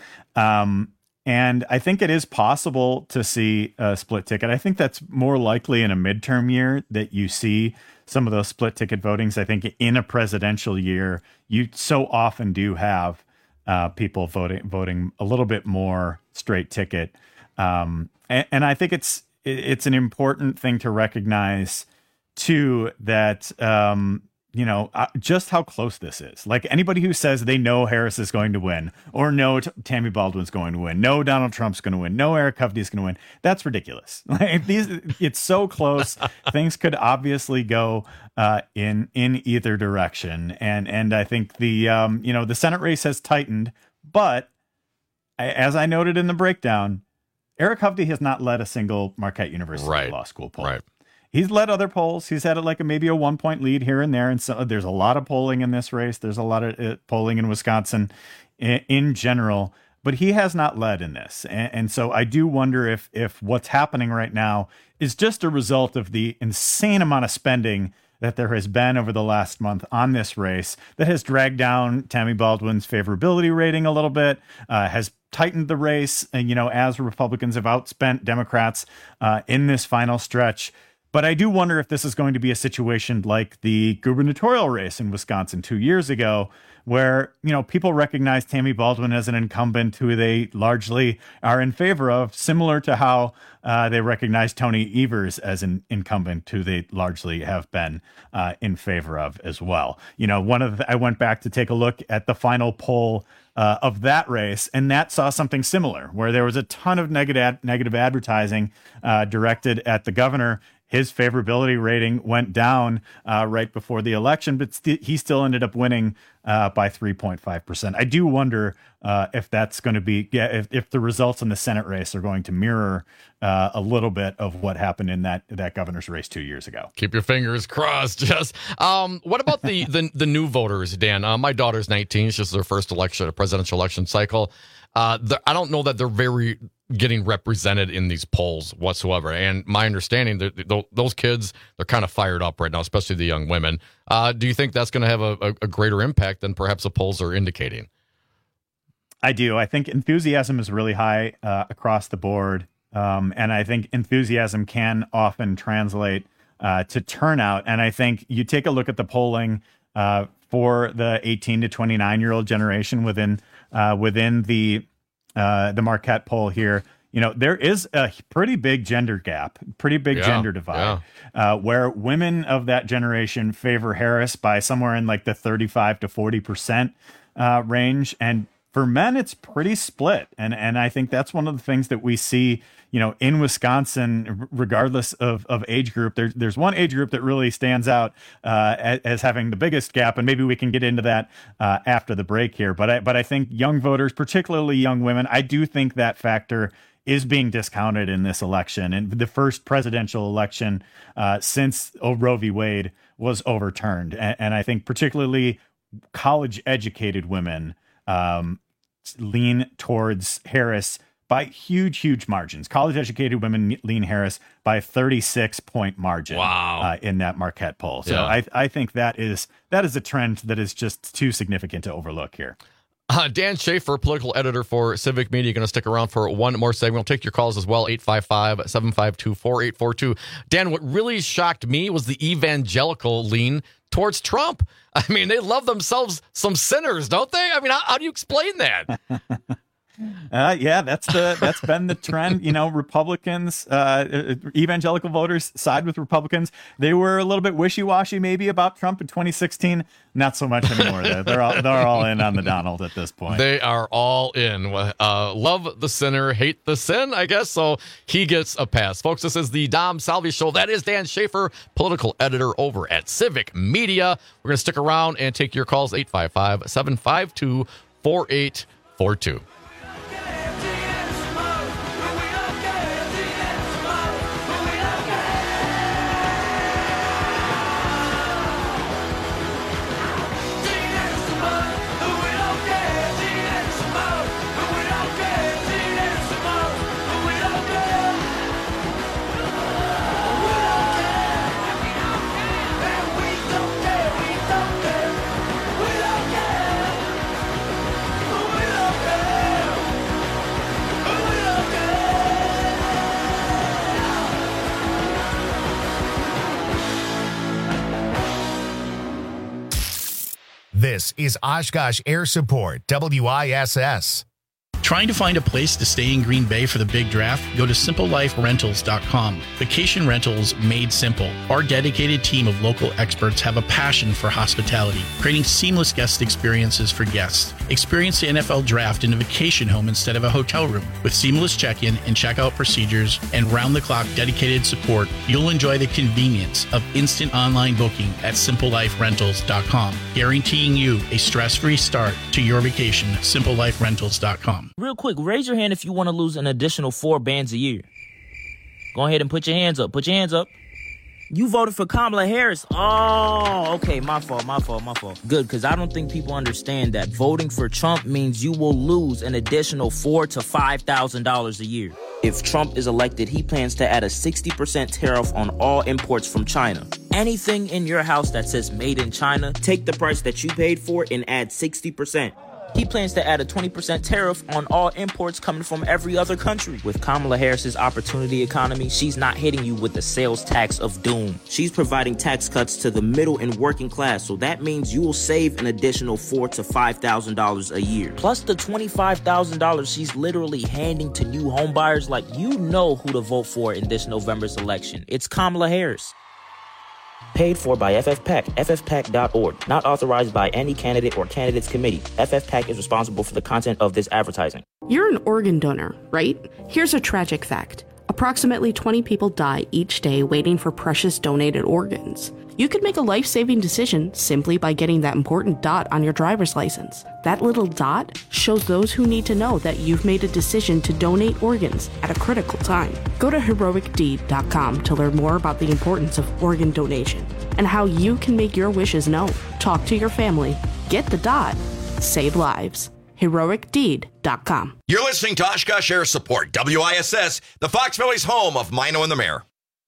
[SPEAKER 7] And I think it is possible to see a split ticket. I think that's more likely in a midterm year that you see some of those split ticket votings. I think in a presidential year, you so often do have people voting a little bit more straight ticket. And I think it's an important thing to recognize too, that, just how close this is. Like, anybody who says they know Harris is going to win, or no Tammy Baldwin's going to win, no Donald Trump's going to win, no Eric Hovde is going to win, that's ridiculous. Like, it's so close. Things could obviously go in either direction, and I think the Senate race has tightened, but as I noted in the breakdown, Eric Hovde has not led a single Marquette University law school poll.
[SPEAKER 17] Right.
[SPEAKER 7] He's led other polls. He's had maybe a 1-point lead here and there. And so there's a lot of polling in this race. There's a lot of polling in Wisconsin in general, but he has not led in this. And so I do wonder if what's happening right now is just a result of the insane amount of spending that there has been over the last month on this race that has dragged down Tammy Baldwin's favorability rating a little bit, has tightened the race, and as Republicans have outspent Democrats in this final stretch. But I do wonder if this is going to be a situation like the gubernatorial race in Wisconsin 2 years ago, where, people recognize Tammy Baldwin as an incumbent who they largely are in favor of, similar to how they recognize Tony Evers as an incumbent who they largely have been in favor of as well. I went back to take a look at the final poll of that race, and that saw something similar, where there was a ton of negative advertising directed at the governor. His favorability rating went down right before the election, but he still ended up winning by 3.5%. I do wonder if that's going to be, if the results in the Senate race are going to mirror a little bit of what happened in that governor's race 2 years ago.
[SPEAKER 17] Keep your fingers crossed, Jess. What about the new voters, Dan? My daughter's 19. This is her first election, a presidential election cycle. I don't know that they're very getting represented in these polls whatsoever. And my understanding, those kids, they're kind of fired up right now, especially the young women. Do you think that's going to have a greater impact than perhaps the polls are indicating?
[SPEAKER 7] I do. I think enthusiasm is really high across the board. And I think enthusiasm can often translate to turnout. And I think you take a look at the polling for the 18 to 29-year-old generation within the Marquette poll here, there is a pretty big gender gap, gender divide, where women of that generation favor Harris by somewhere in like the 35 to 40% range. And for men, it's pretty split. And I think that's one of the things that we see, in Wisconsin, regardless of age group. There's one age group that really stands out as having the biggest gap, and maybe we can get into that after the break here. But I think young voters, particularly young women, I do think that factor is being discounted in this election, and the first presidential election since Roe v. Wade was overturned. And I think particularly college-educated women lean towards Harris by huge margins. College-educated women lean Harris by a 36-point margin.
[SPEAKER 17] Wow.
[SPEAKER 7] In that Marquette poll. So I think that is a trend that is just too significant to overlook here.
[SPEAKER 17] Dan Schaefer, political editor for Civic Media, going to stick around for one more segment. We'll take your calls as well, 855-752-4842. Dan, what really shocked me was the evangelical lean towards Trump. I mean, they love themselves some sinners, don't they? I mean, how do you explain that?
[SPEAKER 7] That's been the trend. Republicans, evangelical voters side with Republicans. They were a little bit wishy-washy maybe about Trump in 2016. Not so much anymore. They're all in on the Donald at this point.
[SPEAKER 17] They are all in. Love the sinner, hate the sin, I guess. So he gets a pass. Folks, this is the Dom Salvi Show. That is Dan Schaefer, political editor over at Civic Media. We're going to stick around and take your calls, 855-752-4842.
[SPEAKER 1] This is Oshkosh Air Support, WISS.
[SPEAKER 11] Trying to find a place to stay in Green Bay for the big draft? Go to simpleliferentals.com. Vacation rentals made simple. Our dedicated team of local experts have a passion for hospitality, creating seamless guest experiences for guests. Experience the NFL draft in a vacation home instead of a hotel room. With seamless check-in and check-out procedures and round-the-clock dedicated support, you'll enjoy the convenience of instant online booking at simpleliferentals.com, guaranteeing you a stress-free start to your vacation. simpleliferentals.com.
[SPEAKER 12] Real quick, raise your hand if you want to lose an additional 4 bands a year. Go ahead and put your hands up. Put your hands up. You voted for Kamala Harris. Oh, okay. My fault. Good, because I don't think people understand that voting for Trump means you will lose an additional $4,000 to $5,000 a year. If Trump is elected, he plans to add a 60% tariff on all imports from China. Anything in your house that says made in China, take the price that you paid for and add 60%. He plans to add a 20% tariff on all imports coming from every other country. With Kamala Harris's opportunity economy, she's not hitting you with the sales tax of doom. She's providing tax cuts to the middle and working class, so that means you will save an additional $4,000 to $5,000 a year. Plus the $25,000 she's literally handing to new homebuyers. Like, you know who to vote for in this November's election. It's Kamala Harris. Paid for by FFPAC, ffpac.org. Not authorized by any candidate or candidates committee. FFPAC is responsible for the content of this advertising.
[SPEAKER 13] You're an organ donor, right? Here's a tragic fact. Approximately 20 people die each day waiting for precious donated organs. You could make a life-saving decision simply by getting that important dot on your driver's license. That little dot shows those who need to know that you've made a decision to donate organs at a critical time. Go to heroicdeed.com to learn more about the importance of organ donation and how you can make your wishes known. Talk to your family. Get the dot. Save lives. heroicdeed.com.
[SPEAKER 14] You're listening to Oshkosh Air Support, WISS, the Fox Valley's home of Mino and the Mayor.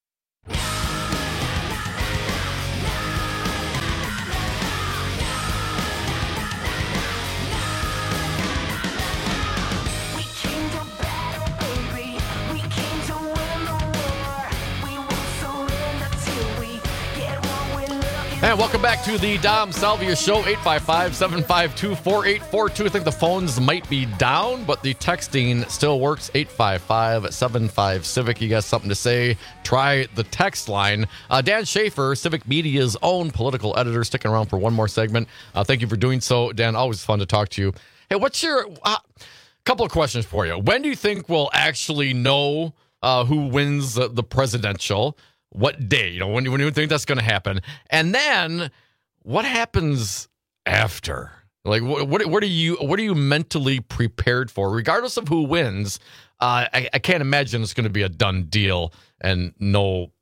[SPEAKER 17] And welcome back to the Dom Salvia Show, 855-752-4842. I think the phones might be down, but the texting still works, 855-75-CIVIC. You got something to say, try the text line. Dan Schaefer, Civic Media's own political editor, sticking around for one more segment. Thank you for doing so, Dan. Always fun to talk to you. Hey, what's your... couple of questions for you. When do you think we'll actually know who wins the presidential? What day? When do you think that's going to happen? And then what happens after? Like, what are you mentally prepared for? Regardless of who wins, I can't imagine it's going to be a done deal and no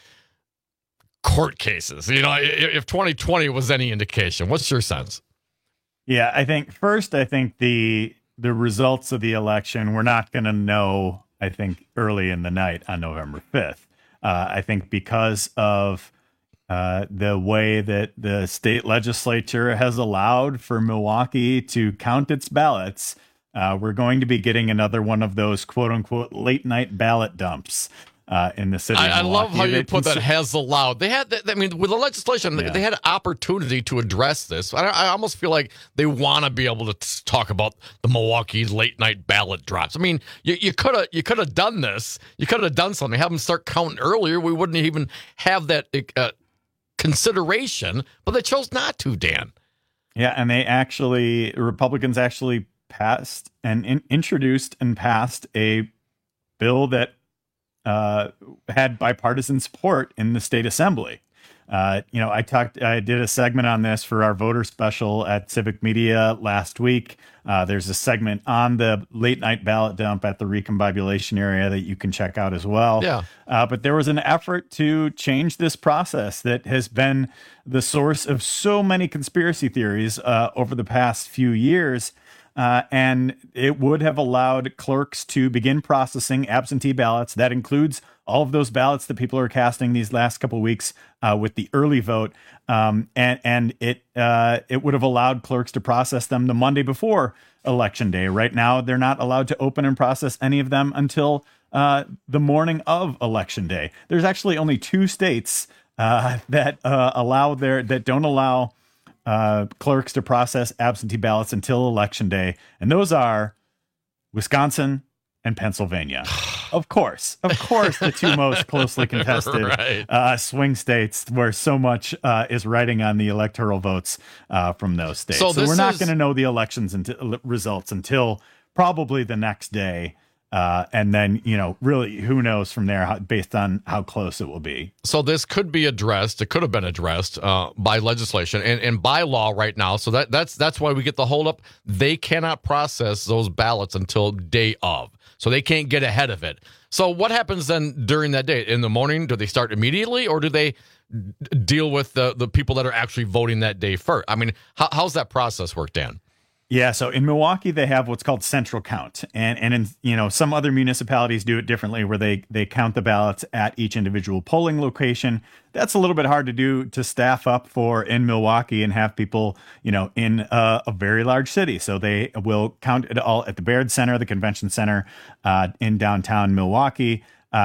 [SPEAKER 17] court cases. If 2020 was any indication, what's your sense?
[SPEAKER 7] Yeah, I think the results of the election, we're not going to know, I think, early in the night on November 5th. I think because of the way that the state legislature has allowed for Milwaukee to count its ballots, we're going to be getting another one of those quote unquote late night ballot dumps in the city.
[SPEAKER 17] I love how you put that has allowed. They had, with the legislation, they had an opportunity to address this. I almost feel like they want to be able to talk about the Milwaukee late night ballot drops. I mean, you could have done this. You could have done something. Have them start counting earlier. We wouldn't even have that consideration, but they chose not to, Dan.
[SPEAKER 7] Yeah, and Republicans actually passed and introduced and passed a bill that had bipartisan support in the state assembly. I did a segment on this for our voter special at Civic Media last week. There's a segment on the late night ballot dump at the recombobulation area that you can check out as well.
[SPEAKER 17] Yeah.
[SPEAKER 7] But there was an effort to change this process that has been the source of so many conspiracy theories over the past few years. And it would have allowed clerks to begin processing absentee ballots. That includes all of those ballots that people are casting these last couple of weeks with the early vote. And it would have allowed clerks to process them the Monday before Election Day. Right now, they're not allowed to open and process any of them until the morning of Election Day. There's actually only 2 states that don't allow clerks to process absentee ballots until Election Day, and those are Wisconsin and Pennsylvania. Of course, the two most closely contested swing states where so much is riding on the electoral votes from those states. So we're not going to know the elections results until probably the next day. And then, really, who knows from there based on how close it will be.
[SPEAKER 17] So this could be addressed. It could have been addressed by legislation and by law right now. So that's why we get the holdup. They cannot process those ballots until day of. So they can't get ahead of it. So what happens then during that day? In the morning, do they start immediately, or do they deal with the people that are actually voting that day first? I mean, how's that process work, Dan?
[SPEAKER 7] Yeah, so in Milwaukee, they have what's called central count. And in some other municipalities do it differently, where they count the ballots at each individual polling location. That's a little bit hard to do to staff up for in Milwaukee and have people, in a very large city. So they will count it all at the Baird Center, the convention center in downtown Milwaukee.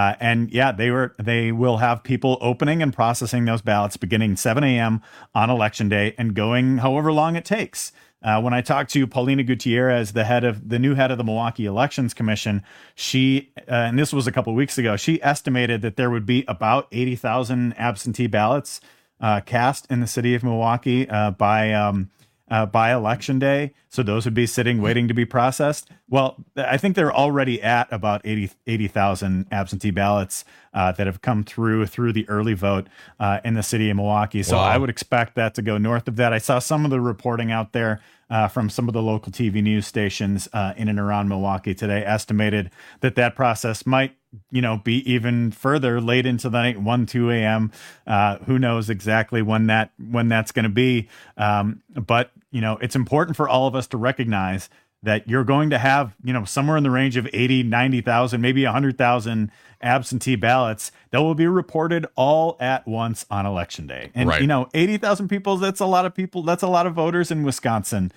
[SPEAKER 7] They will have people opening and processing those ballots beginning 7 a.m. on Election Day and going however long it takes. When I talked to Paulina Gutierrez, the new head of the Milwaukee Elections Commission, she, and this was a couple of weeks ago, she estimated that there would be about 80,000 absentee ballots cast in the city of Milwaukee by Election Day. So those would be sitting, waiting to be processed. Well, I think they're already at about 80,000 absentee ballots that have come through the early vote in the city of Milwaukee. So I would expect that to go north of that. I saw some of the reporting out there from some of the local TV news stations in and around Milwaukee today estimated that process might be even further late into the night, 1-2 a.m. Who knows exactly when that's going to be. But it's important for all of us to recognize that you're going to have, somewhere in the range of 80, 90,000, maybe 100,000 absentee ballots that will be reported all at once on Election Day. And, 80,000 people, that's a lot of people. That's a lot of voters in Wisconsin.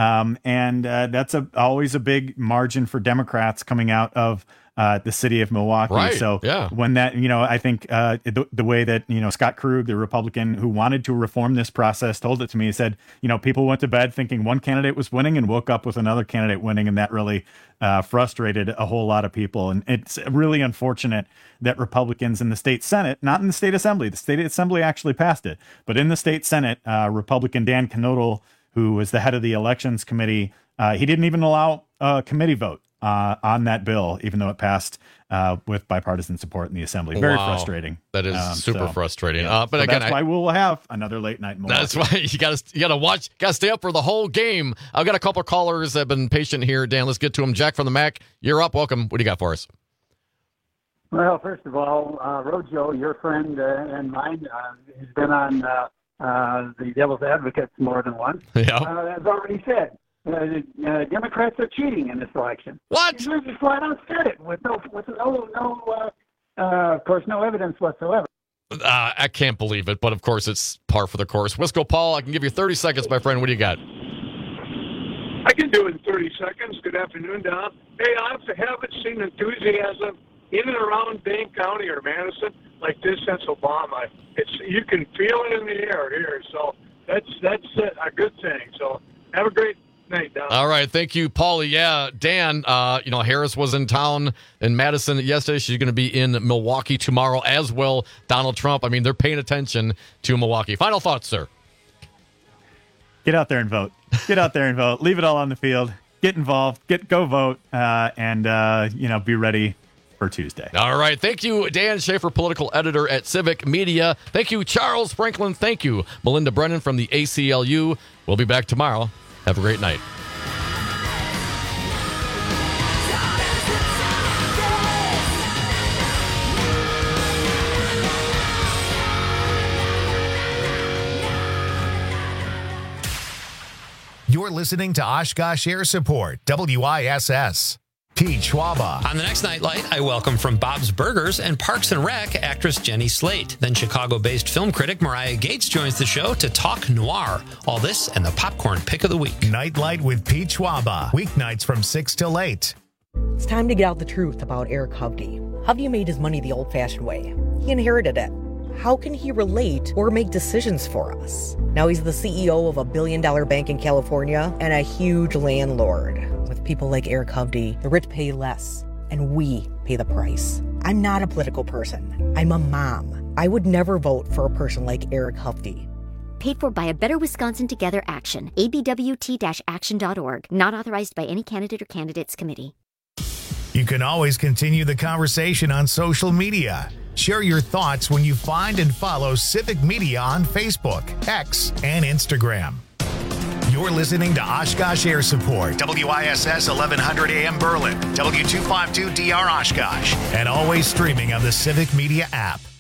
[SPEAKER 7] And that's always a big margin for Democrats coming out of the city of Milwaukee.
[SPEAKER 17] Right.
[SPEAKER 7] So when that, I think the way that, Scott Krug, the Republican who wanted to reform this process, told it to me, he said, people went to bed thinking one candidate was winning and woke up with another candidate winning. And that really frustrated a whole lot of people. And it's really unfortunate that Republicans in the state Senate, not in the state assembly, the state assembly actually passed it, but in the state Senate, Republican Dan Knodel, who was the head of the elections committee, he didn't even allow a committee vote on that bill, even though it passed with bipartisan support in the assembly. Very frustrating.
[SPEAKER 17] That is super frustrating.
[SPEAKER 7] Yeah.
[SPEAKER 17] But
[SPEAKER 7] so
[SPEAKER 17] again,
[SPEAKER 7] that's why we'll have another late night in Milwaukee.
[SPEAKER 17] That's why you got to watch, got to stay up for the whole game. I've got a couple of callers that have been patient here. Dan, let's get to them. Jack from the Mac, you're up. Welcome. What do you got for us?
[SPEAKER 3] Well, first of all, Rojo, your friend and mine, has been on the Devil's Advocates more than once.
[SPEAKER 17] Yeah.
[SPEAKER 3] As already said, Democrats are cheating in this election.
[SPEAKER 17] What?
[SPEAKER 3] He just flat out said it with no evidence whatsoever.
[SPEAKER 17] I can't believe it, but of course it's par for the course. Wisco Paul, I can give you 30 seconds, my friend. What do you got?
[SPEAKER 15] I can do it in 30 seconds. Good afternoon, Don. Hey, I haven't seen enthusiasm in and around Dane County or Madison like this since Obama. You can feel it in the air here, so that's a good thing. So have a great night, Don.
[SPEAKER 17] All right, thank you, Paulie. Yeah, Dan, Harris was in town in Madison yesterday. She's going to be in Milwaukee tomorrow as well. Donald Trump. I mean, they're paying attention to Milwaukee. Final thoughts, sir.
[SPEAKER 7] Get out there and vote. Get out there and vote. Leave it all on the field. Get involved. Go vote. And be ready for Tuesday.
[SPEAKER 17] All right. Thank you, Dan Schaefer, political editor at Civic Media. Thank you, Charles Franklin. Thank you, Melinda Brennan from the ACLU. We'll be back tomorrow. Have a great night.
[SPEAKER 1] You're listening to Oshkosh Air Support, WISS. Pete Schwaba.
[SPEAKER 6] On the next Nightlight, I welcome from Bob's Burgers and Parks and Rec actress Jenny Slate. Then Chicago-based film critic Mariah Gates joins the show to talk noir. All this and the popcorn pick of the week.
[SPEAKER 1] Nightlight with Pete Schwaba. Weeknights from 6 till 8.
[SPEAKER 16] It's time to get out the truth about Eric Hovde. Hovde made his money the old-fashioned way. He inherited it. How can he relate or make decisions for us? Now he's the CEO of a $1 billion bank in California and a huge landlord with with people like Eric Hovde, the rich pay less, and we pay the price. I'm not a political person. I'm a mom. I would never vote for a person like Eric Hovde.
[SPEAKER 18] Paid for by a Better Wisconsin Together Action. ABWT-action.org. Not authorized by any candidate or candidates committee.
[SPEAKER 1] You can always continue the conversation on social media. Share your thoughts when you find and follow Civic Media on Facebook, X, and Instagram. You're listening to Oshkosh Air Support, WISS 1100 AM Berlin, W252DR Oshkosh, and always streaming on the Civic Media app.